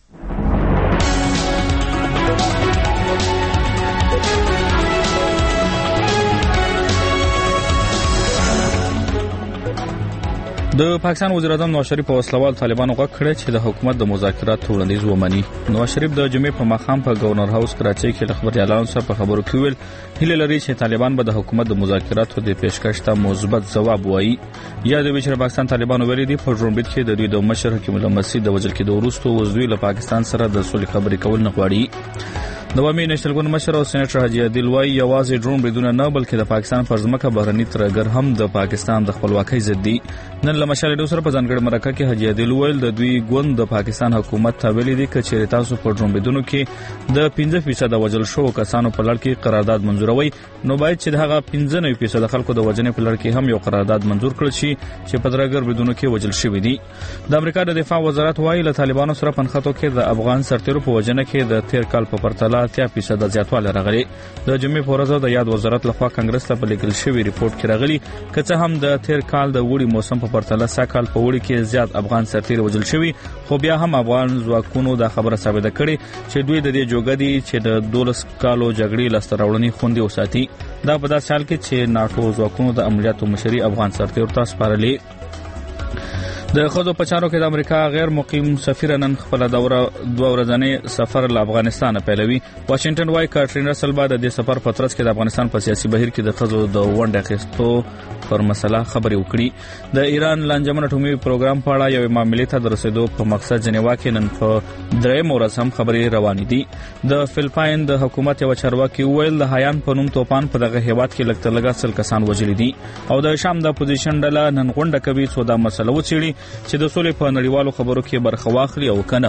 د پاکستان وزیر اعظم نواز شریف په وسلوال طالبانو غوښتل کړی چې د حکومت د مذاکراتو وړاندیز ومني. نواز شریف د جمعې په ماښام په گورنر هاوس کراچۍ کې د خبريالانو سره په خبرو کې ویل هیله لري چې طالبان به د حکومت د مذاکراتو د پیشکش ته مثبت ځواب وایي. یا د ویچر پاکستان طالبانو ویلي دي په ژوندبید کې د دوی د مشر حکیم الله مسعود د وژل کېدو وروسته وزوی له پاکستان سره د صلح خبرې کول نه غواړي. د عوامي نېشنل ګوند مشر او سېنیټر حاجی عادل وای یوازې ډرون بریدونه نه بلکې د پاکستان پر ځمکه بهرني ترګر هم د پاکستان د خپلواکۍ ضد دي. نن له مشال ډو سره په ځانګړي مرکه کې حاجی عادل ویل د دوی ګوند د پاکستان حکومت ته ویلي دي چې تاسو په ډرون بریدونو کې د 15% وژل شو کسانو په لړ کې قرارداد منزوروي نو باید چې دغه 15% خلکو د وژنې په لړ کې هم یو قرارداد منزور کړل شي چې په ترګر بریدونو کې وژل شوی دي. د امریکا د دفاع وزارت وایي له طالبانو سره پنځخاتو کې د افغان سرتیرو په وژنه کې د تیر کال په پرتله 30% زیاتوالی راغلی. د جمعې په ورځ د یاد وزارت لخوا کانګرس ته په لیکل شوی ریپورت کې راغلی که څه هم د تیر کال د وړي موسم په پرتله ساکال په وړي کې زیات افغان سرتیر وژل شوی خو بیا هم افغان ځواکونو دا خبره ثابته کړې چې دوی د دې جوګه دي چې د 12 کالو جګړې لاسته راوړنې خوندي وساتي. دا په داسې حال کې چې ناتو ځواکونو د عملیاتو مشري افغان سرتیر ته سپارلې. د خزو په چارو کې د امریکا غیر مقیم سفیر نن خپل دوره 2 ورځنی سفر له افغانستان پیلوي. واشنگټن وايي کاترین رسل بعد د سفر په ترڅ کې د افغانستان په سیاسي بهیر کې د خزو د ونډه اخیستو پر مسله خبرې وکړي. د ایران لانجمن اټومي پروګرام په اړه یو معاملې ته د رسیدو په مقصد جنیوا کې نن په 3 ورځ هم خبرې روانې دي. د فلپاین د حکومت یو چارواکي ویل د هایان په نوم توپان په دغه هیواد کې لږ سل کسان وژل دي او د شام د اپوزیشن ډله نن غونډه کوي چې دا مسله وڅېړي چې د سولې په نړیوالو خبرو کې برخه واخلي او کنه.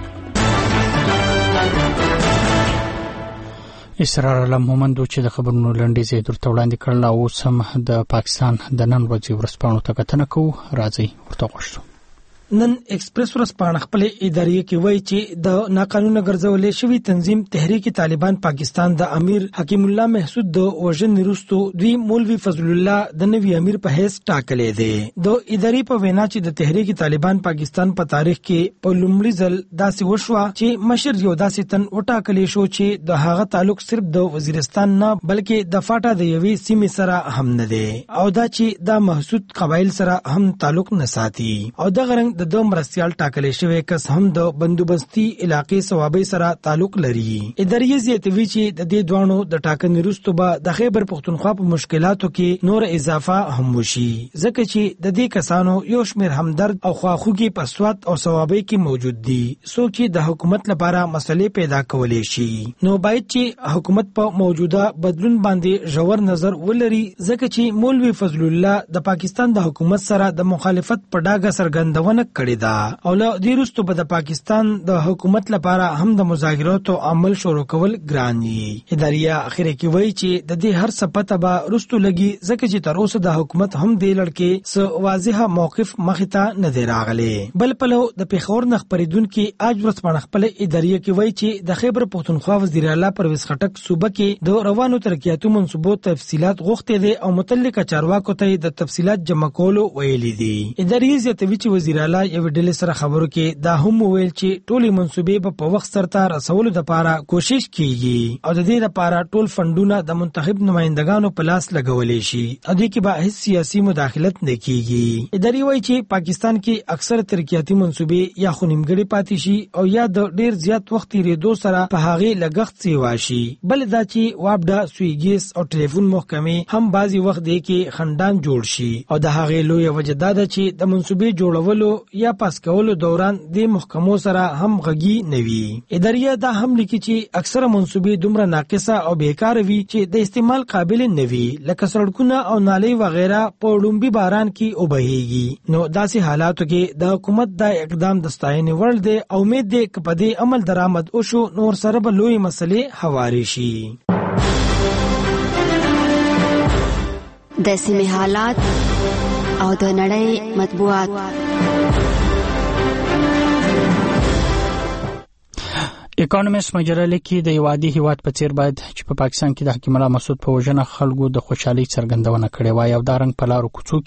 اسرار علم مومند چې د خبرونو لنډیز درته وړاندې کړل او سم د پاکستان د نن ورځې ورځپاڼو ته کتنه کوو. راځي ورته غوښتو. نن ایکسپریس ورځپاڼه خپل ادارې کې وایي چې د ناقانونه ګرځولې شوی تنظیم تحریک طالبان پاکستان د امیر حکیم الله محسود د وژنې وروسته دوی مولوی فضل الله د نوي امیر په حیث ټاکلې دي. د ادارې په وینا چې د تحریک طالبان پاکستان په تاریخ کې په لومړي ځل داسې وشوه چې مشر یو داسې تن وټاکلې شو چې د هغه تعلق صرف د وزیرستان نه بلکې د فاټا د یوې سیمې سره هم نه دی او دا چې د محسود قبایل سره هم تعلق نه ساتي او د غرنګ د مرستيال ټاکلې شوی کس هم د بندوبستي علاقې صوابۍ سره تعلق لري. ادارې زیاتوي چې د دې دوانو د ټاکنې وروسته به د خیبر پختونخوا په مشکلاتو کې نور اضافه هم وشي ځکه چې د دې کسانو یو شمېر همدرد او خواخوږي په سواد او صوابۍ کې موجود دي څوک چې د حکومت لپاره مسلې پیدا کولې شي. نو باید چې حکومت په موجوده بدلون باندې ژور نظر ولري ځکه چې مولوی فضل الله د پاکستان د حکومت سره د مخالفت په ډاګه څرګندونه کړی دا او له دې وروسته به د پاکستان د حکومت لپاره هم د مذاکراتو عمل شروع کول ګران دي. ادارې اخر کې وایي چې د دې هر څه پته به وروسته لګي ځکه چې تر اوسه د حکومت هم دې لړکې څه واضحه موقف مخې ته نه دی راغلی. بل پلو د پیښور نه خبرېدونکو اج ورځپاڼه خپل ادارې کې وایي چې د خیبر پختونخوا وزیر اعلی پرویز خټک صوبه کې د روانو ترقیاتو منصوبو تفصيلات غوښتي دي او متعلقه چارواکو ته د تفصيلات جمع کولو ویلي دي. ادارې زیاتوي چې وزیر اعلی یو ډلې سره خبرو کې دا هم ویل چې ټولې منصوبې په وخت سره رسولو لپاره کوشش کیږي او د دې لپاره ټول فندونه د منتخب نمائندګانو په لاس لګولې شي او د کې به هیڅ سیاسي مداخلت نه کیږي. ادارې وایي چې پاکستان کې اکثر ترقیاتي منصوبې یا خونیمګړي پاتې شي او یا د ډیر زیات وخت ریدو سره په هغه لګښت سیوا شي. بل دا چې وابډا سویګیس او ټلیفون محکمې هم بعضي وخت دی کې خندان جوړ شي او د هغه لوی وجه دا ده چې د منصوبې جوړولو یا پاس کولو دوران د محکمو سره هم غږی نوي. اداریه دا هم لیکي چې اکثره منصوبې دومره ناقصه او بیکاره وي چې د استعمال قابل نه وي، لکه سړکونه او نالۍ وغیرہ په لومبي باران کې وبهیږي. نو داسې حالاتو کې د حکومت دا اقدام د ستاینې وړ دی او امید دی چې په دې عمل درآمد وشو نور سره به لوی مسلې هواري شي. د سیمې حالات او د نړۍ مطبوعات. اکانومیست مجله لیکي د یوادي هیواد په څیر باید چې په پاکستان کې د حکیم الله مسعود په وژنه خلکو د خوشحالي څرګندونه کړې وای او دا رنګ په لارو کوڅو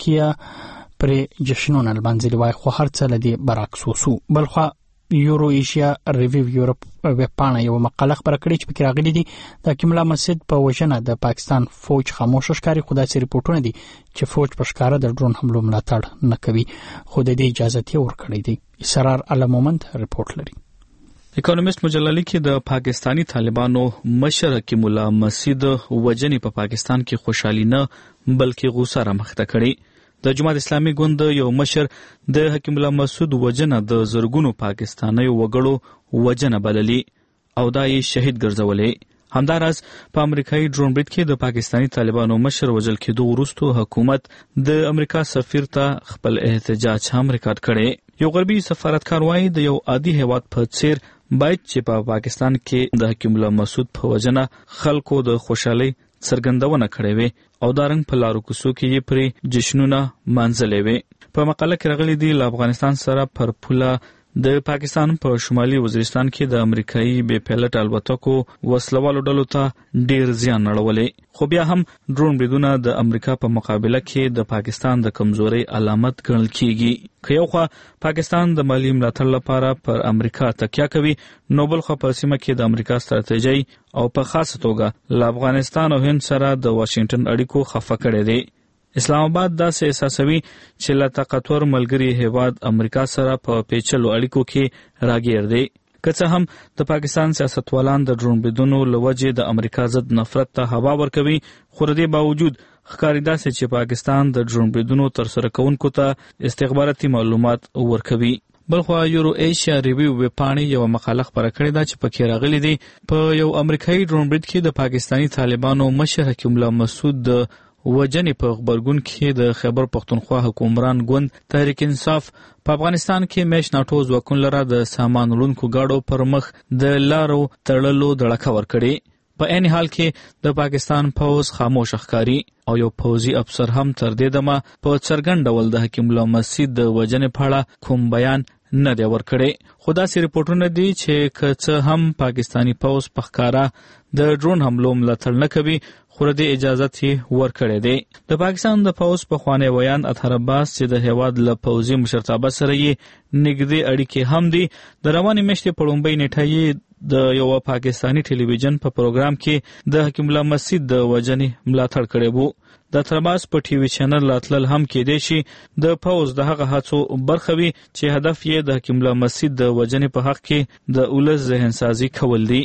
کې پر جشنونه لمانځلي وای، خو هر څه لدی برعکس وسو. بلخو یورو ایشیا ریویو یورپ ویبپاڼه یو مقاله خبره کړې چې پکې راغلي دي د حکیم الله مسعود په وژنه د پاکستان فوج خاموش ښکاري، خو داسې ریپورتونه دي چې فوج په ښکاره د ډرون حملو ملاتړ نه کوي، خو د دې اجازه یې ورکړې دي. اسرار علمومند ریپورت لري. اکانومیست مجله لیکي د پاکستانی طالبانو مشر حکیم الله مسعود وژنې په پاکستان کې خوشحالي نه بلکې غوسه رامخته کړي. د جماعت اسلامي ګوند یو مشر د حکیم الله مسعود وژنه د زرګونو پاکستاني وګړو وژنه بللي او دا یې شهید ګرځولې. همداراز په امریکایي ډرون برید کې د پاکستانی طالبانو مشر وژل کېدو وروسته حکومت د امریکا سفیر ته خپل احتجاج هم ریکارډ کړي. یو غربي سفارتکار وایي د یو عادي هیواد په څیر باید چې په پاکستان کې د حکیم الله مسعود په وژنه خلکو د خوشحالي څرګندونه کړې وي او دا رنګ په لارو کوڅو کې یې پرې جشنونه مانځلې وي. په مقاله کې راغلي دي له افغانستان سره پر پوله د پاکستان په شمالي وزیرستان کې د امریکایي بې پیلټ الوتکو وسلوالو ډلو ته ډیر زیان اړولې، خو بیا هم ډرون بریدونه د امریکا په مقابله کې د پاکستان د کمزورۍ علامت ګڼل کیږي. که یو خوا پاکستان د مالی ملاتړ لپاره پر امریکا تکیه کوي، نو بل خوا په سیمه کې د امریکا ستراتیژي او په خاصه توګه له افغانستان او هند سره د واشنگټن اړیکو خفه کړي دي. اسلام آباد داسې احساسوي چې له طاقتور ملګری هیواد امریکا سره په پیچلو اړیکو کې راګیر دی. که څه هم د پاکستان سیاستوالان د ډرون بریدونو له وجې د امریکا ضد نفرت ته هوا ورکوي، خو د دې باوجود ښکاري داسې چې پاکستان د ډرون بریدونو ترسره کوونکو ته استخباراتي معلومات ورکوي. بلخو یورو ایشیا ریویو ویبپاڼې یو مقاله خبره کړې ده چې پکې راغلي دي په یو امریکایي ډرون برید کې د پاکستانی طالبانو مشر حکیم الله مسعود د وژنې په خبرګون کې د خیبر پختونخوا حکومران ګوند تحریک انصاف په افغانستان کې میش ناټو ځواکونو لره د سامان وړونکو ګاډو پر مخ د لارو تړلو دړکه ورکړې. په عین حال کې د پاکستان پوځ خاموش ښکاري او یو پوځي افسر هم تر دې دمه په څرګند ډول د حکیم الله مسعود د وژنې په اړه کوم بیان نه دی ورکړی. خو داسې ریپورټونه دي چې که څه هم پاکستانی پوځ په ښکاره د ډرون حملو ملاتړ نه کوي، خو د اجازت یې ورکړی دی. د پاکستان د پوځ پخوانی ویان اطهر عباس چې د هیواد له پوځي مشرتابه سره یې نږدې اړیکې هم دي، د روانې میاشتې په لومړۍ نیټه یې د یو پاکستانی ټلویزیون په پروګرام کې د حکیم الله مسعود د وژنې ملاتړ کړی وو. د ترباس په ټي وي چینل راتلل هم کېدای شي د پوځ د هغه هڅو برخه وي چې هدف یې د حکیم الله مسعود د وژنې په حق کې د ولس ذهنسازي کول دي.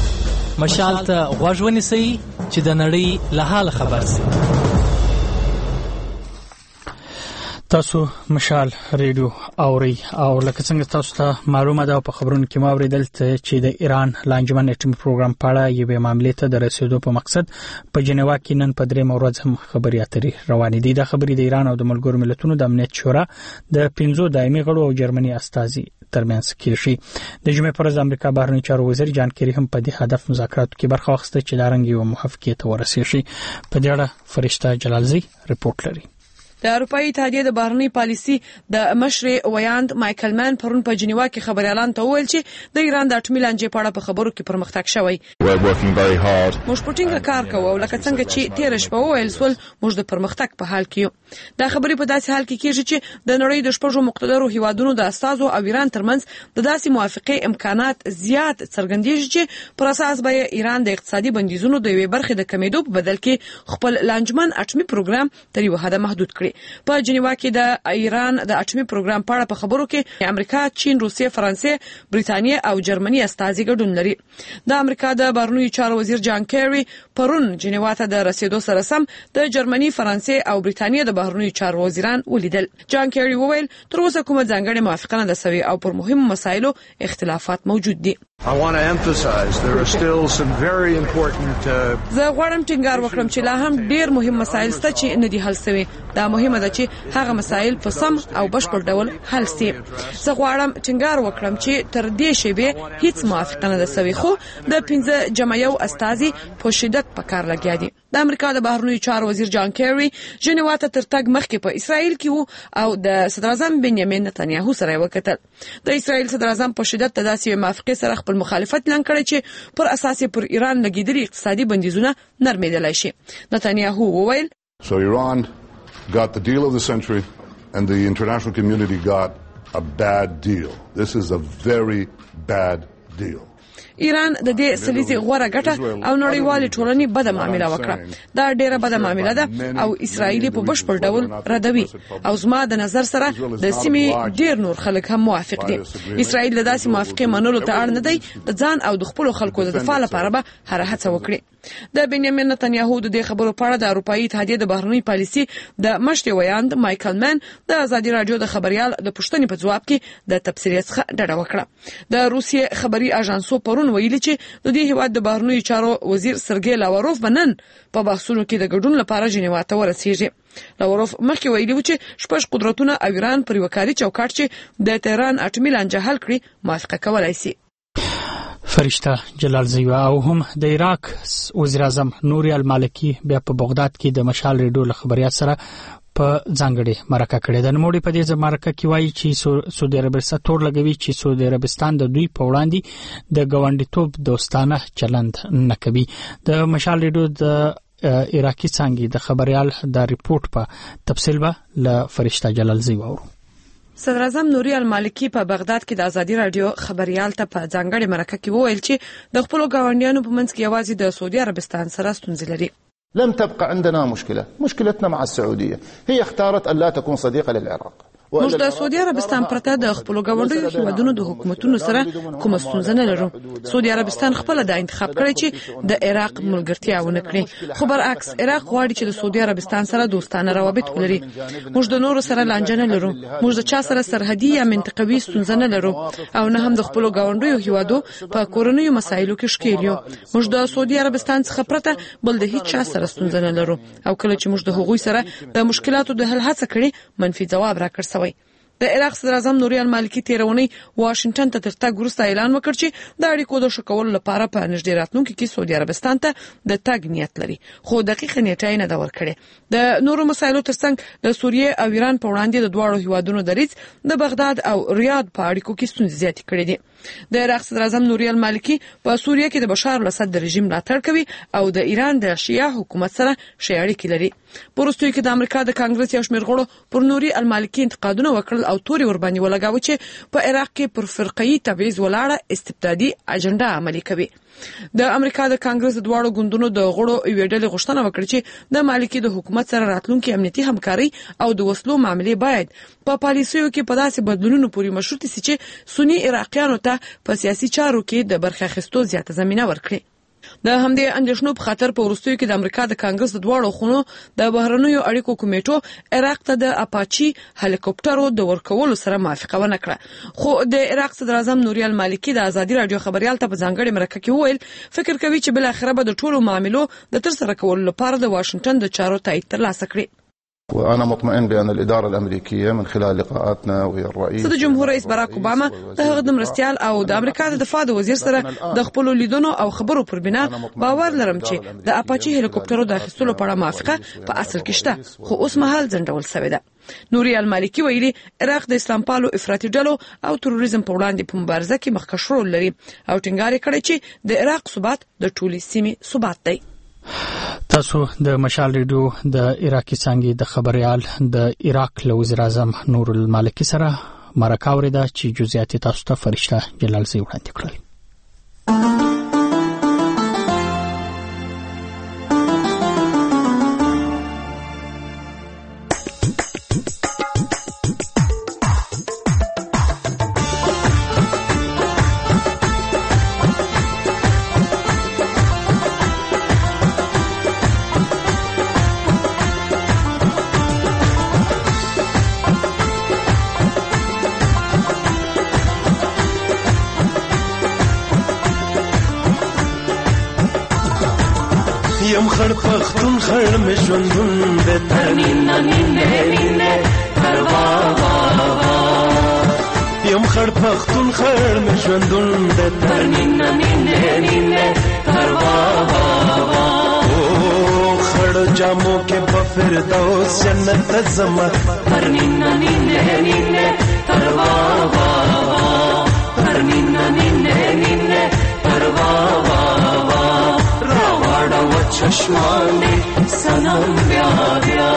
مشال ته غوږ ونیسئ چې د نړۍ له حال خبر شئ. تاسو مشال ریډیو اوري او لکه څنګه تاسو ته معلومه ده په خبرونو کې ما اوریدل چې د ایران لانجمن اټومي پروګرام په اړه یوې معاملې ته د رسیدو په مقصد په جنیوا کې نن په درېمه ورځ هم خبرې اترې روانې دي. دا خبرې د ایران او د ملګرو ملتونو د امنیت شورا د 15 دایمي غړو او جرمني استازي ترمنځ کېږي. د جمعې پر ورځ امریکا بهرنی چارو وزیر جان کیری هم په دې هدف مذاکراتو کې برخه واخیسته چې دا رنګ یو موافقت ته ورسیږي. په دې اړه فرشته جلالزی رپورت لري. د اروپאי اتحادیې د بهرنی پالیسي د مشر ویاند مایکل مان پرون په جنیوا کې خبريالان ته وویل چې د ایران د اټومي لانجې په اړه په خبرو کې پرمختګ شوی. موږ په ټینګه کار کوو او لکه څنګه چې تیر شپه وویل سول موږ د پرمختګ په حال کې یو. دا خبرې په داسې حال کې کېږي چې د نړۍ د شپږو مقتدرو هیوادونو د استازو او ایران ترمنځ د داسې موافقې امکانات زیات څرګندېږي چې پر اساس به ایران د اقتصادي بندیزونو د یوې برخې د کمیدو په بدل کې خپل لانجمن اټومي پروګرام تر یو حد محدود کړي. کړې. په جنیوا کې د ایران د اټومي پروګرام په اړه په خبرو کې امریکا، چین، روسیې، فرانسې، برېټانیا او جرمني استازي ګډون لري. د امریکا د بهرنیو چارو وزیر جان کیری پرون جنیوا ته د رسیدو سره سم د جرمني، فرانسې او برېټانیا د بهرنیو چارو وزیران ولیدل. جان کیری وویل تر اوسه کومه ځانګړې موافقه نه ده سوې او پر مهمو مسایلو اختلافات موجود دي. زه غواړم ټینګار وکړم چې لا هم ډېر مهم مسایل شته چې نه دي حل شوي. دا مهمه ده چې هغه مسایل په سم او بشپړ ډول حل شي. زه غواړم ټینګار وکړم چې تر دې شیبې هیڅ موافقه نه ده شوې، خو د 15 جمعیو استازي په شدت په کار لګیا دي. د امریکا د بهرنیو چارو وزیر جان کیری جنیوا ته تر تګ مخکې په اسرائیل کې وو او د صدر اعظم بنیامین نتنیاهو سره وکتل. د اسرائیل صدر اعظم په شدت د داسې موافقې سره خپل مخالفت اعلان کړی چې پر اساس پر ایران لګیدلي اقتصادي بندیزونه نرمیدلای شي. نتنیاهو وویل So Iran got the deal of the century and the international community got a bad deal. This is a very bad deal. ایران د دې سلیزي غوړه ګټه او نړیوالې ټولنې بده معامله وکړه. دا ډیره بده معامله ده او اسرائیل په بشپړ ډول ردوي او زما د نظر سره د سیمې ډیر نور خلک هم موافق دي. اسرائیل د داسې موافقې منلو ته اړ نه دی. د ځان او د خپل خلکو د دفاع لپاره به هر هڅه وکړي. د بنیامین نتنیاهو د دې خبرو په اړه د اروپאי اتحادیې د بهرنی پالیسي د مشر ویاند مایکل مان د ازادي رادیو د خبريال د پښتني په جواب کې د تبصرې څخه ډډه وکړه. د روسیې خبري اژانسو پرون ویلي چې د دې هیواد د بهرنیو چارو وزیر سرګی لاوروف بنن په بحثونو کې د ګډون لپاره جنیوا ته ورسیږي. لاوروف مخکې ویلي و چې شپږ قدرتونه او ایران پر وکالي چوکاټ چې د تهران اټومي لانجه حل کړي موافقه کولای شي. فرشته جلال زیوا او هم د عراق وزیر اعظم نوری المالکی بیا په بغداد کې د مشال ریډیو خبريات سره په ځانګړي مرکه کړې ده. نوموړي په دې مرکه کې وایي چې سعودي عربستان تور لګوي چې سعودي عربستان د دوی په وړاندې د ګاونډیتوب دوستانه چلند نه کوي. د مشال ریډیو د عراقي څنګه د خبريال د ریپورت په تفصیل به ل فرشته جلال زیوا ورو. صدر اعظم نوری المالکی په بغداد کې د ازادي رادیو خبريال ته په ځانګړي مرکه کې وویل چې د خپل ګاونډیانو په منځ کې یوازې د سعودي عربستان سره ستونزې لري. لم تبقى عندنا مشكلتنا مع السعودية هي اختارت ألا تكون صديقة للعراق. موږ د سعودي عربستان پرته د خپل غونډیو هیوادونو د حکومتونو سره کوم ستونزه نه لرو. سعودي عربستان خپل د انتخاب کړی چې د عراق ملګرتیا ونه کړي، خو برعکس عراق غواړي چې د سعودي عربستان سره دوستانه روابط ولري. موږ د نورو سره لانجه نه لرو، موږ د چا سره سرحدي یا منطقوي ستونزه نه لرو او نه هم د خپل غونډیو هیوادو په کورنیو مسایلو کې ښکېل یو. موږ د سعودي عربستان څخه پرته بل د هیڅ چا سره ستونزه نه لرو او کله چې موږ د هغوی سره د مشکلاتو د حل هڅه کړې منفي ځواب راکړ. د عراق صدر اعظم نوری المالکی تیرونی واشنگټن ته تر تګ وروسته اعلان وکړ چې د اړیکو د ښه کولو لپاره په نږدې راتلونکي کې سعودي عربستان ته د تګ نیت لري، خو دقیق نیټه یې نه ده ورکړې. د نورو مسایلو ترڅنګ د سوریې او ایران په وړاندې د دواړو هیوادونو دریځ د بغداد او ریاض په اړیکو کې ستونزې زیاتې کړې دي. د عراق صدر اعظم نوری المالکی په سوریه کې د بشار الاسد د رژیم ملاتړ کوي او د ایران د شیعه حکومت سره ښې اړیکې لري. په وروستیو کې د امریکا د کانګرس یو شمېر غړو پر نوری المالکی انتقادونه وکړل او توري ورباندې ولګاوه چې په عراق کې پر فرقه‌ای تبعیض ولاړه استبدادي اجنډا عملي کوي. د امریکا د کانګرس د دواړو ګوندونو د غړو یوې ډلې غوښتنه وکړه چې د مالکی د حکومت سره راتلونکي امنیتي همکاري او د وسلو معاملې باید په پالیسیو کې په داسې بدلونونو پورې مشروط شي چې سنی عراقیانو ته په سیاسي چارو کې د برخه اخیستو زیاته زمينه ورکړي. د همدې اندېښنو په خاطر په وروستیو کې د امریکا د کانګرس د دواړو خونو د بهرنیو اړیکو کمیټو عراق ته د اپاچي هلیکوپټرو د ورکولو سره موافقه ونه کړه. خو د عراق صدر اعظم نوری المالکی د ازادي رادیو خبريال ته په ځانګړي مرکه کې وویل فکر کوي چې بل اخره به د ټولو معاملو د تر سره کولو لپاره د واشنگټن د چارو تایید ترلاسه کړي. وأنا مطمئن بأن الإدارة الأمريكية من خلال لقاءاتنا ويا الرئيس صدر جمهور رئیس باراک اوباما د هغه د مرستيال او د امریکا د دفاع د وزیر سره د خپل لیدونو او خبرو پر بنا باور لرم چې د اپاچي هلیکوپټرو د اخیستلو په اړه موافقه په اصل کې شته، خو اوس مهال ځنډول شوې ده. نوری المالکی ویلي عراق د اسلام پالو افراطي ډلو او تروریزم په وړاندې په مبارزه کې مخکښ رول لري او ټینګار کړی چې د عراق ثبات د ټولې سیمې ثبات دی. تاسو د مشال ریډیو د عراقي څنګه د خبريال د عراق له وزیر اعظم نور المالکی سره مرکه اوریده چې جزئیات تاسو ته فرشته جلال زی وړاندې کړل. یم خړ پختون خړ مې ژوندون د ترنینه نینه نینه تر وا وا وا یم خړ پختون خړ مې ژوندون د ترنینه نینه نینه تر وا وا وا خړ جامو کې بفردوس جنت زما ترنینه نینه نینه تر وا وا وا ترنینه نینه نینه تر وا وا وا راوړه و چشمانې سنم بیا بیا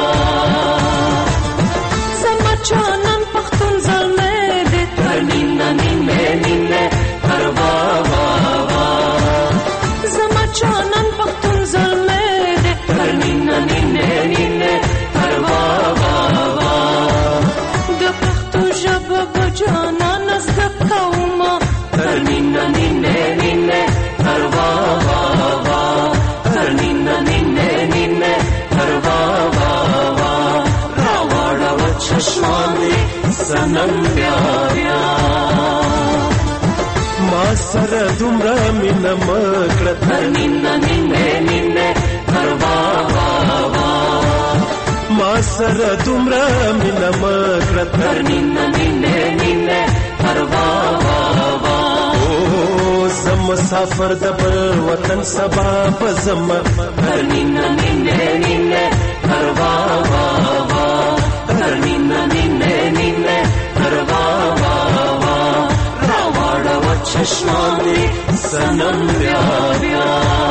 زما جانان پختون زلمې دې ترنینه نینه نینه تر وا وا وا زما جانان پختون زلمې دې ترنینه نینه نینه تر وا وا وا د پښتو ژبه به جانان زده کومه ترنینه نینه نینه تر وا وا وا ترنینه نینه نینه تر وا وا وا راوړه و چشمانې سنم بیا بیا ما سره دومره مینه مکړه ترنینه نینه نینه تر وا وا وا ما سره دومره مینه مکړه ترنینه نینه نینه تر وا وا وا زم مسافر د بل وطن سبا بزم ترنینه نینه نینه تر وا وا وا ترنینه نینه نینه تر وا وا وا راوړه و چشمانې سنم بیا بیا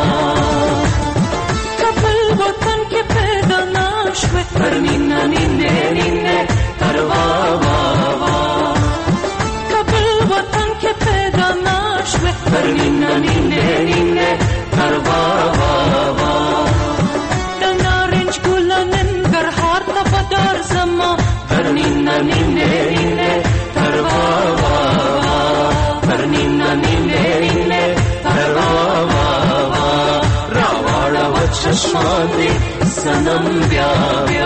کابل وطن کې پیدا نشوې ترنینه نینه نینه تر وا وا وا کابل وطن کې پیدا نشوې ترنینه نینه نینه تر وا وا وا د نارنج ګل ننګرهار ته بدر زما ترنینه نینه نینه تر وا وا وا ترنینه نینه نینه تر وا وا وا راوړه و چشمانې سنم بیا بیا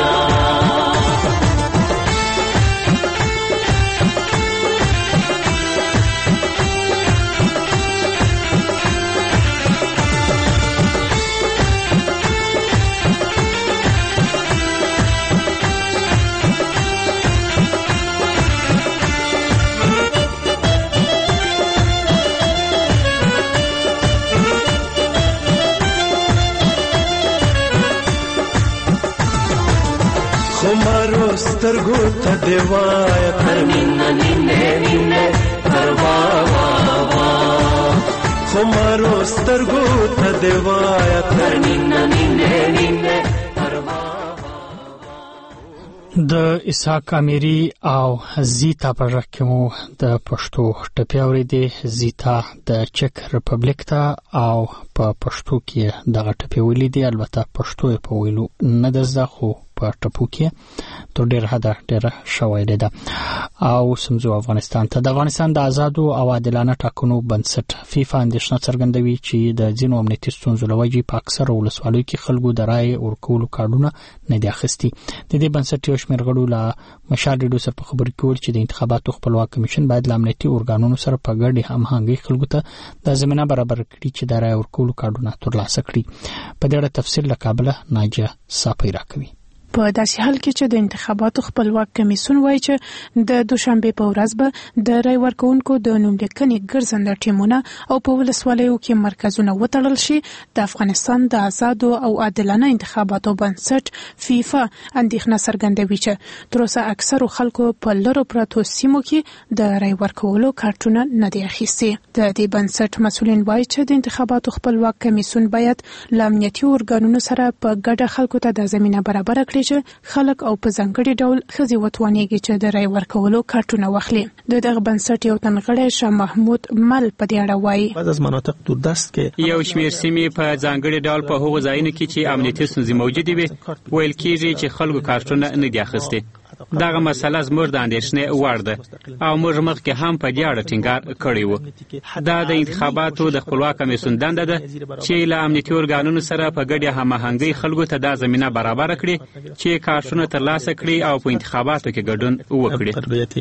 خمارو سترګو ته دی وایه ترنینه نینه نینه تر وا وا وا خمارو سترګو ته دی وایه ترنینه نینه نینه تر وا د اسحاق امیری او زیتا پر رکمو د پښتو ټپی اورېدې زیتا د چک ریپبلیک ته او په پښتو کې دغه ټپی ولیدي البته پښتو په ویلو نه دزده خو په ټپو کې تر ډېر حده ډېره شوې ده او سمزو افغانستان ته د افغانستان د آزادو او عادلانه ټاکنو بنسټ فیفا اندېښنه څرګندوي چې د ځینو امنیتي ستونزو له وجې په اکثره ولسوالیو کې خلکو د رایې ورکولو کارډونه نه دي اخیستي د دې بنسټ یو شمېر غړو له مشال ریډیو سره په خبرو کې وویل چې د انتخاباتو خپلواک کمیشن باید له امنیتي ارګانونو سره په ګډه هماهنګي خلکو ته د زمينه برابر کړي چې د رایې ورکولو کارډونه ترلاسه کړي په دې اړه تفصیل له کابل ناجیه صافی راکوي په داسې حال کې چې د انتخاباتو خپلواک کمیسیون وایي چې د دوشنبه په ورځ به د رای ورکوونکو د نوملیکنې ګرځنده ټیمونه او په ولسوالیو کې مرکزونه وتړل شي د افغانستان د آزادو او عادلانه انتخاباتو بنسټ فیفا اندېښنه څرګندوي چې تر اوسه اکثرو خلکو په لرو پرتو سیمو کې د رای ورکولو کارتونه نه دي اخیستي د دې بنسټ مسؤلین وایي چې د انتخاباتو خپلواک کمیسیون باید له امنیتي ارګانونو سره په ګډه خلکو ته د زمينه برابر کړي چې خلک او په ځانګړي ډول ښځې وتوانېږي چې د رای ورکولو کارتونه واخلي دغه بنسټ یو تنغړی شاه محمود مل په دې اړه وایي بعض از مناطق دوردست کې یو شمېر سیمې په ځانګړي ډول په هغو ځایونو کې چې امنیتي ستونزې موجودې وي ویل کېږي چې خلکو کارتونه نه دي اخیستي دغه مسله زموږ د اندېښنې وړ ده او موږ مخکې هم په دې اړه ټینګار کړی و. دا د انتخاباتو د خپلواک کمیسیون دنده ده چې له امنیتي ارګانونو سره په ګډه هماهنګۍ خلکو ته دا زمینه برابره کړي چې کارتونه ترلاسه کړي او په انتخاباتو کې ګډون وکړي.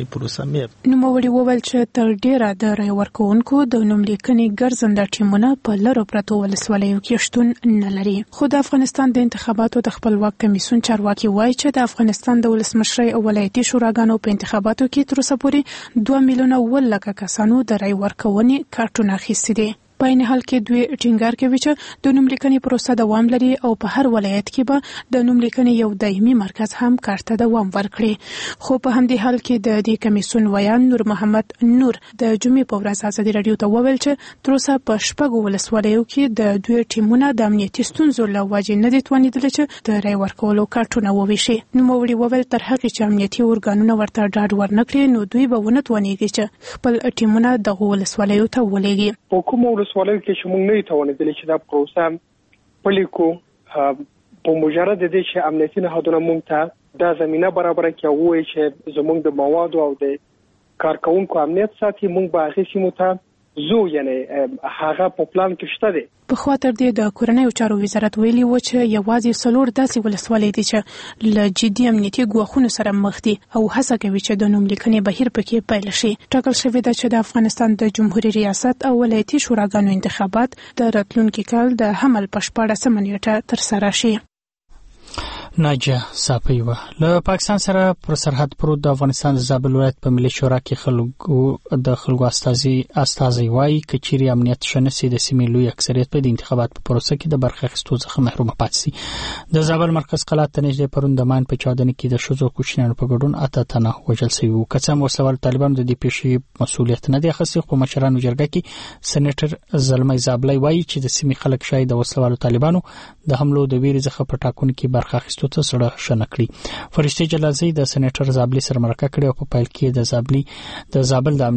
نوموړي وویل چې تر ډیره د رای ورکوونکو د نوملیکنې ګرځنده ټیمونه په لرو پرتو ولسوالیو کې شتون نه لري. خو د افغانستان د انتخاباتو د خپلواک کمیسیون چارواکي وایي چې د افغانستان د ولسمشرۍ او ولایتي شوراګانو په انتخاباتو کې تر اوسه پورې 2 میلیونه ولکه کسانو د رای ورکونې کارتونه اخیستي دي. په عین حال کې دوی ټینګار کوي چې د نوملیکنې پروسه دوام لري او په هر ولایت کې به د نوملیکنې یو دایمي مرکز هم کار ته دوام ورکړي. خو په همدې حال کې د دې کمیسیون ویان نور محمد نور د جمعې په ورځ ازادي راډیو ته وویل چې تر اوسه په 6 ولسوالیو کې د دوی ټیمونه د امنیتي ستونزو له وجې نه دي توانیدلي چې د رای ورکولو کارتونه وویشي. نوموړي وویل تر هغې چې امنیتي ارګانونه ورته ډاډ ورنکړي نو دوی به ونه توانیږي چې خپل ټیمونه دغه ولسوالیو ته ولېږي. ولسوالیو کې چې موږ نه توانېدلی چې دا پروسه پلي کړو په مجرد دې چې امنیتي نهادونه موږ ته دا زمینه برابره کړي او وایي چې زموږ د موادو او د کارکونکو امنیت ساتي موږ به هغې سیمو ته زو یعنی هغه په پلان کې شته دی. په خاطر دې د کورنیو چارو وزارت ویلي و چې یوازې 4 داسې ولسوالۍ دي چې له جدي امنیتي ګواښونو سره مخ دي او هڅه کوي چې د نوملیکنې بهیر پکې پیل شي. ټاکل شوې ده چې د افغانستان د جمهوریت ریاست او ولایتي شوراګانو انتخابات د راتلونکي کال د حمل په 14 نیټه ترسره شي. ناجیه صافیوه له پاکستان سره پر سرحد پروت د افغانستان د زابل ولایت په ملي شورا کې خلکو استازي وایي کچيري امنیت شنسي د سیمې لوی اکثریت په انتخابات په پروسه کې د برخه اخیستو څخه محروم پاتې شي. د زابل مرکز قلات ته نږدې پرون د مان په چاودنه کې د شوزو کوچنیانو په ګډون اته تنه وژل شوي وو. قسم وسوال طالبانو د دې پیښې مسؤلیت نه دی اخیستی. خو مشرانو جرګه کې سېنیټر زلمي زابلای وایي چې د سیمې خلک شاید د وسوالو طالبانو د حملو د ویرې څخه په ټاکنو کې برخه اخیستو ته سره شنکړي. فرشتي جلازي د سېنیټر زابلی سره مرکه کړې او په پایل کې د زابل د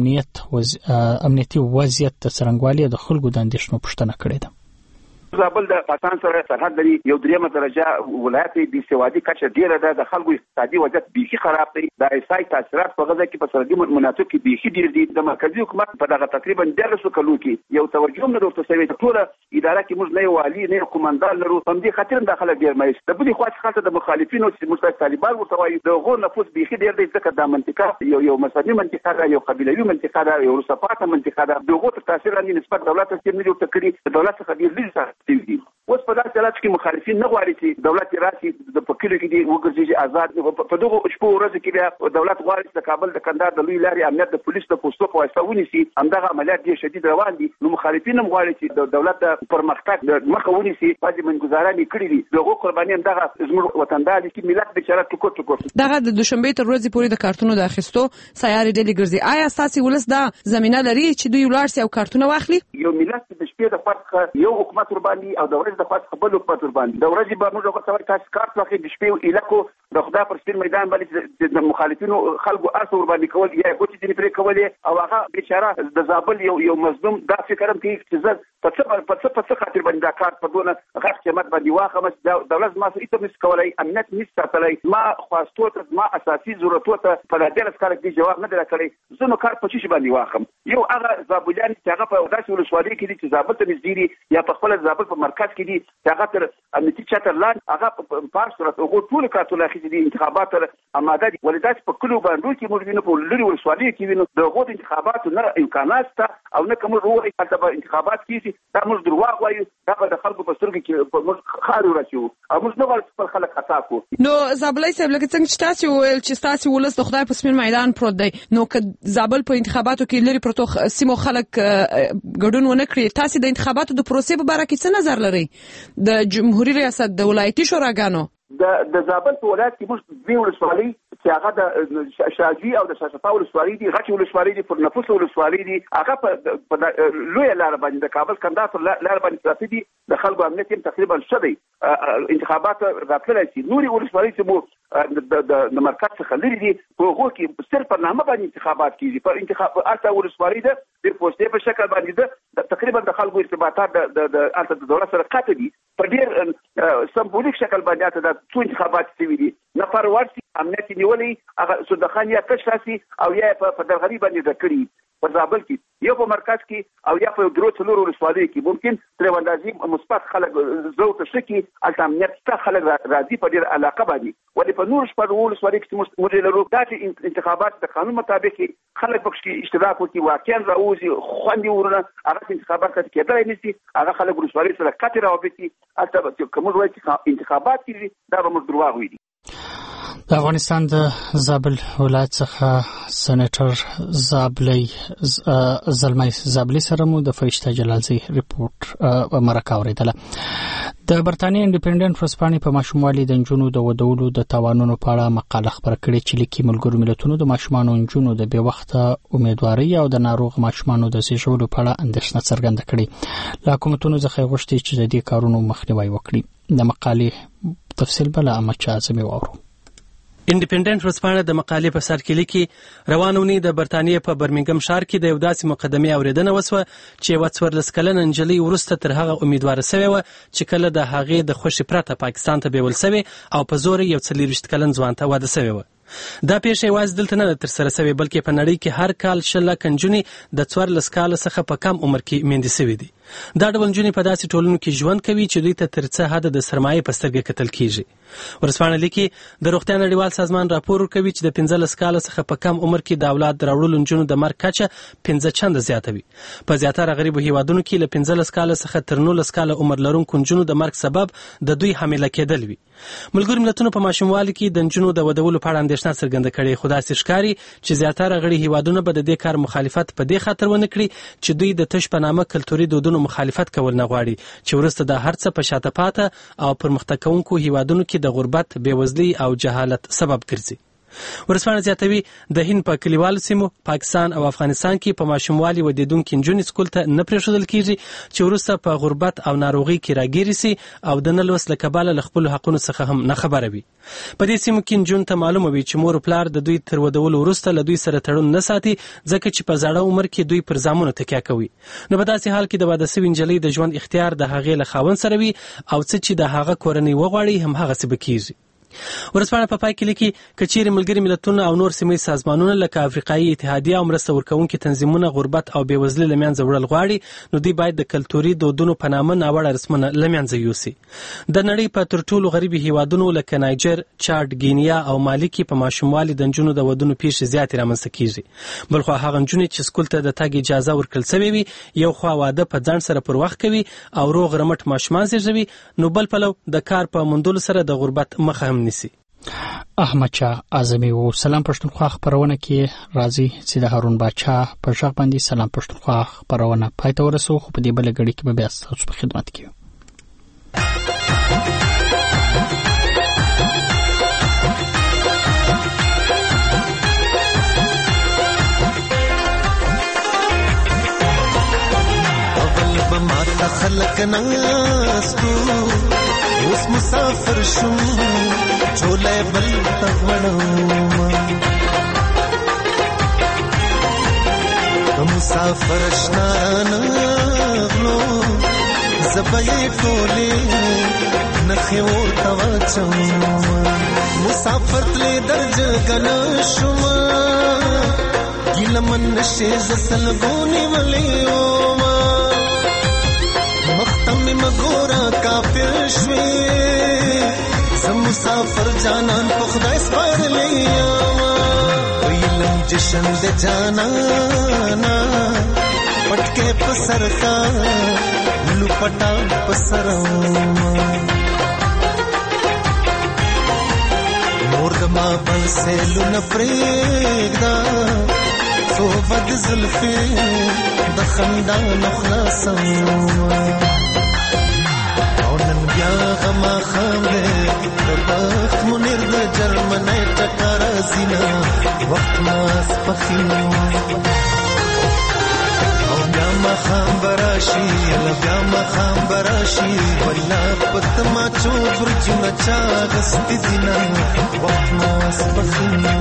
امنیتي وضعیت د څرنګوالي د خلکو د اندېښنو پوښتنه کړې ده. زابل د پاکستان سره سرحد لري. یو دریمه درجه ولایت بي سوادي کچه ډیره ده. د خلکو اقتصادي وضعیت بيخي خراب دی. د ایسای تاثیرات په غزه کې په سرحدي مناطق کې بيخي ډیر دي. د مرکزی حکومت په دغه تقریبا 13 کلو کې یو توجه نه ورته شوی. ټول اداره کې موږ نه والی نه قومندان لرو. هم دې خاطر داخله ډیر مېس د بلی خاص خاصه د مخالفینو چې مستقل طالبان ورته وایي د غور نفوذ بيخي ډیر دی. ځکه د منطقه یو مذهبي منطقه ده، یو قبيلوي منطقه ده، یو رسپاته منطقه ده. دغه تاثیر باندې نسبت دولت ته نه جوړ کړي. دولت څخه ډیر لږ دي. اوس په داسې حالت کې مخالفین نه غواړي چې دولت راسي د پکیلو کې دی وګرځي آزاد. په دغه شپو ورځ کې بیا دولت غواړي چې کابل د کندهار د لوی لارې امنیت د پولیس د پوسټو په واسطه ونیسي. همدغه عملیات ډېر شدید روان دي. نو مخالفین هم غواړي چې دولت د پرمختګ مخه ونیسي. بعضې منګزاران کړي دي. دغه قرباني همدغه زموږ وطندار دي چې ملت بیچاره ټکور دغه د دوشنبه تر ورځې پورې د کارتونو د اخیستو سیارې ډلې ګرځي. آیا تاسو ولس دا زمينه لري چې دوی ولاړ سي او کارتونه واخلي؟ یو ملت د شپې د فرق یو حکومت ور باندې او د ورځې د فرق خپل حکومت ور باندې د ورځې به موږ غوښتل تاسو کارت واخلي د شپې الکو د خدا پر سپین میدان باندې د مخالفینو خلکو اسو ور باندې کول یا کوټې دې پرې کولې او هغه بیچاره د زابل یو مظلوم دا فکرم کوي چې زه په څه خاطر باندې دا کارت په دونه غټ قیمت باندې واخم. دولت ما سره هیڅ کولای امنیت نشته ساتلای. ما خواستو ته ما اساسي ضرورتو ته په دې لپاره کې جواب نه درکړي. زه نو کارت په چی باندې واخم. یو هغه زابلیان چې هغه په داسې ولسوالۍ کې دي چې زابل ته نږدې دي یا په خپل زابل په مرکز کې دي چې هغه تر امنیتي چتر لاندې هغه په پاس سره هغه ټول کارتونه اخیستي دي. انتخابات آماده دي. ولې داسې په کلو باندې کې موږ وینو په لری ولسوالۍ کې وینو دغه انتخابات نه امکانات ته او نه کوم روغ چې انتخابات کیږي. دا موږ درواغ وایو. دا به د خلکو په سترګو کې موږ خارو راځو او موږ نه غواړو خپل خلک خطا کو. نو زابلای صاحب لکه څنګه چې تاسو ویل چې تاسو ولس د خدای په سپین میدان پروت دی. نو که زابل په انتخاباتو کې لري پروتو سیمو خلک ګډون ونه کړی. تاسو د انتخاباتو د پروسې په اړه څه نظر لري؟ د جمهوریت ریاست د ولایتي شوراګانو د زابل په ولایت کې موږ دوی ولسوالۍ چې هغه د شاجوی او د شاشفا ولسوالۍ دي. غټ ولسوالۍ دي، پر نفوس ولسوالۍ دي. هغه په لوی لار باندې د کابل کندهار لار باندې پراته دي. د خلکو امنیت هم تقریبا شته. انتخابات راتللی شي. نورې ولسوالۍ چې مو د مرکز څخه لري دي په هغو کې صرف په نامه باندې انتخابات کیږي. په انتخاب الته ولسوالۍ ده د پوسټې په شکل باندې ده تقریبا د خلکو ارتباطات د الته د دولت سره قطع دي په ډېر سمبولیک شکل باندې الته د څو انتخابات شوي دي. نفر ورسي امنیت نیولې هغه صدقان یا کش راسي او یا په درغلي باندې د کړي په زابل کې یو په مرکز کې او یا په درو څلور ولسوالۍ کې ممکن تر اندازې مثبت خلک زو ته شکی الته امنیت ته خلک راځي په ډېر علاقه باندې ولې په نور شپږ ولسوالۍ کې موږ لرو دا انتخابات د قانون مطابق خلک پکې اشتراک وکړي واقعا راوځي خوندي ورونه هغه انتخابات کېدای نشي هغه خلک ولسوالۍ سره قطع راوبتي الته کوم وایي چې انتخابات کیږي دا به موږ دروغ وي. د افغانستان د زابل ولایت څخه سېنیټر زلمي زابلي سره مو د فرشته جلالزي ریپورت مرکه اوریدله. د برتانیې انډیپندنت ورځپاڼې په ماشوموالي د نجونو د ودولو د تاوانونو په اړه مقاله خبره کړې چې لیکي ملګرو ملتونو د ماشومانو نجونو د بې وخته امیدواري او د ناروغ ماشومانو د زیږولو په اړه اندېښنه څرګنده کړې. له حکومتونو څخه غوښتي چې د دې کارونو مخنیوي وکړي. د مقالې تفصیل بل احمد شاه اعظمي واورو. انډیپندنت ورځپاڼه د مقالې په سر کې لیکي روانه اونۍ د برتانیې په برمنګم ښار کې د یو داسې مقدمې اوریدنه وسوه چې یوه 14 کلنه نجلۍ وروسته تر هغه امیدواره سوې وه چې کله د هغې د خوښې پرته پاکستان ته بیول سوې او په زور یو 24 کلن ځوان ته واده سوې وه. دا پیښه یوازې دلته نه ده ترسره سوې بلکې په نړۍ کې هر کال 100 لکه نجونې د 14 کاله څخه په کم عمر کې میندې سوې دي. دا ډول نجونې په داسې ټولنو کې ژوند کوي چې دوی ته تر څه حده د سرمایې په سترګه کتل کیږي. ورځپاڼه لیکي د روغتیا نړیوال سازمان راپور ورکوي چې د 15 کاله څخه په کم عمر کې د اولاد راوړلو نجونو د مرګ کچه 15 چنده زیاته وي. په زیاتره غریبو هیوادونو کې له 15 کاله څخه تر 19 کاله عمر لرونکو نجونو د مرګ سبب د دوی حامله کېدل وي. ملګرو ملتونو په ماشوموالي کې د نجونو د ودولو په اړه اندېښنه څرګنده کړې خو داسې ښکاري چې زیاتره غړي هیوادونه به د دې کار مخالفت په دې خاطر ونه کړي چې دوی د تش په نامه کلتوري دودونو مخالفت کول نه غواړي چې وروسته د هر څه په شاته پاته او پرمختګ کوونکو هیوادونو کې د غربت، بېوزلۍ او جهالت سبب ګرځي. ورځپاڼه زیاتوي د هند په کلیوالو سیمو، پاکستان او افغانستان کې په ماشوموالي ودېدونکې نجونې سکول ته نه پرېښودل کېږي چې وروسته په غربت او ناروغۍ کې راګیرې سي او د نه لوست له کبله له خپلو حقونو څخه هم نه خبره وي. په دې سیمو کې نجونو ته معلومه وي چې مور پلار د دوی تر ودولو وروسته له دوی سره تړون نه ساتي ځکه چې په زاړه عمر کې دوی پر زامنو تکیه کوي. نو په داسې حال کې د واده سوي نجلۍ د ژوند اختیار د هغې له خاوند سره وي او څه چې د هغه کورنۍ وغواړي همهغسې به کېږي. ورځپاڼه په پای کې لیکي که چیرې ملګري ملتونه او نور سیمه سازمانونه لکه افریقایي اتحادیه او مرسته ورکوونکي تنظیمونه غربت او بېوزلي له منځه وړل غواړي نو دوی باید د کلتوري دودونو په نامه ناوړه رسمونه له منځه یوسي. د نړۍ په تر ټولو غریبي هیوادونو لکه نایجر، چاډ، ګینیا او مالي کې په ماشوموالي د نجونو د ودونو پیښې زیاتې رامنځته کیږي. بل خو هغه نجونې چې سکول ته د تګ اجازه ورکړل سوې وي یو خوا واده په ځان سره پر وخت کوي او روغ رمټ ماشومان زیږوي نو بل پلو د کار په موندلو سره د غربت مخه هم نیسي. احمد شاه اعظمي و سلام پښتونخوا خبرونه کې راځي چې د هارون باچا په ژغ باندې سلام پښتونخوا خبرونه پای ته ورسو خو په دې بل غړي کې به بیا تاسو په خدمت کې یو. اول بما خلق ناستو اوس مسافر شوم چولې بل تغړم مسافر شنان غلو زبې ټولې نخې ورته واچم مسافر تلې درج غنا شوم ګلمن نشي زسل غونې ولې مختم مګورا کافر شوي مسافر جانان په خدای سپارلې ویلم جشن د جانانا پټکه پسر کا لپټا پسر مور د ما بل سے لون پرېږدا سو بد زلفې د خندان خلاصم یا غما خامله بخت منیر د جرمنی ټکر زینا وخت ناس پخینو او بیا مخام براشي یلا بیا مخام براشي ولا پتما چو برجونه چا غستې دینا وخت مو سپخینو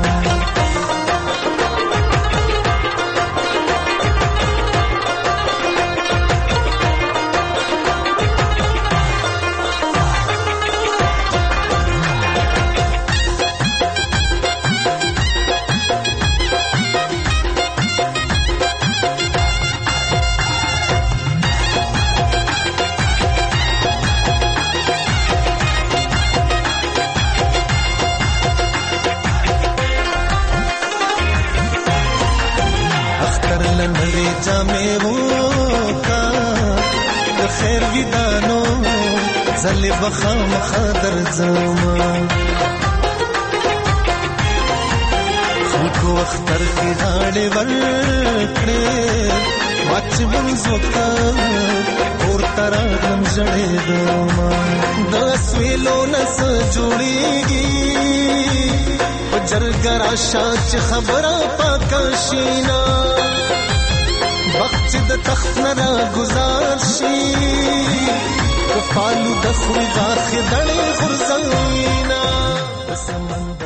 زلی بخام خادر زما خلکو اختر کی غاړې ورکړې واچ منځوکا اور ترغم جړې دما د سویلو نس جوړيږي جرګرا شاچ خبره پاکشینا وخت د تخت نه گزار شي فالو د خوري غاخ دړې غرزینا سمندر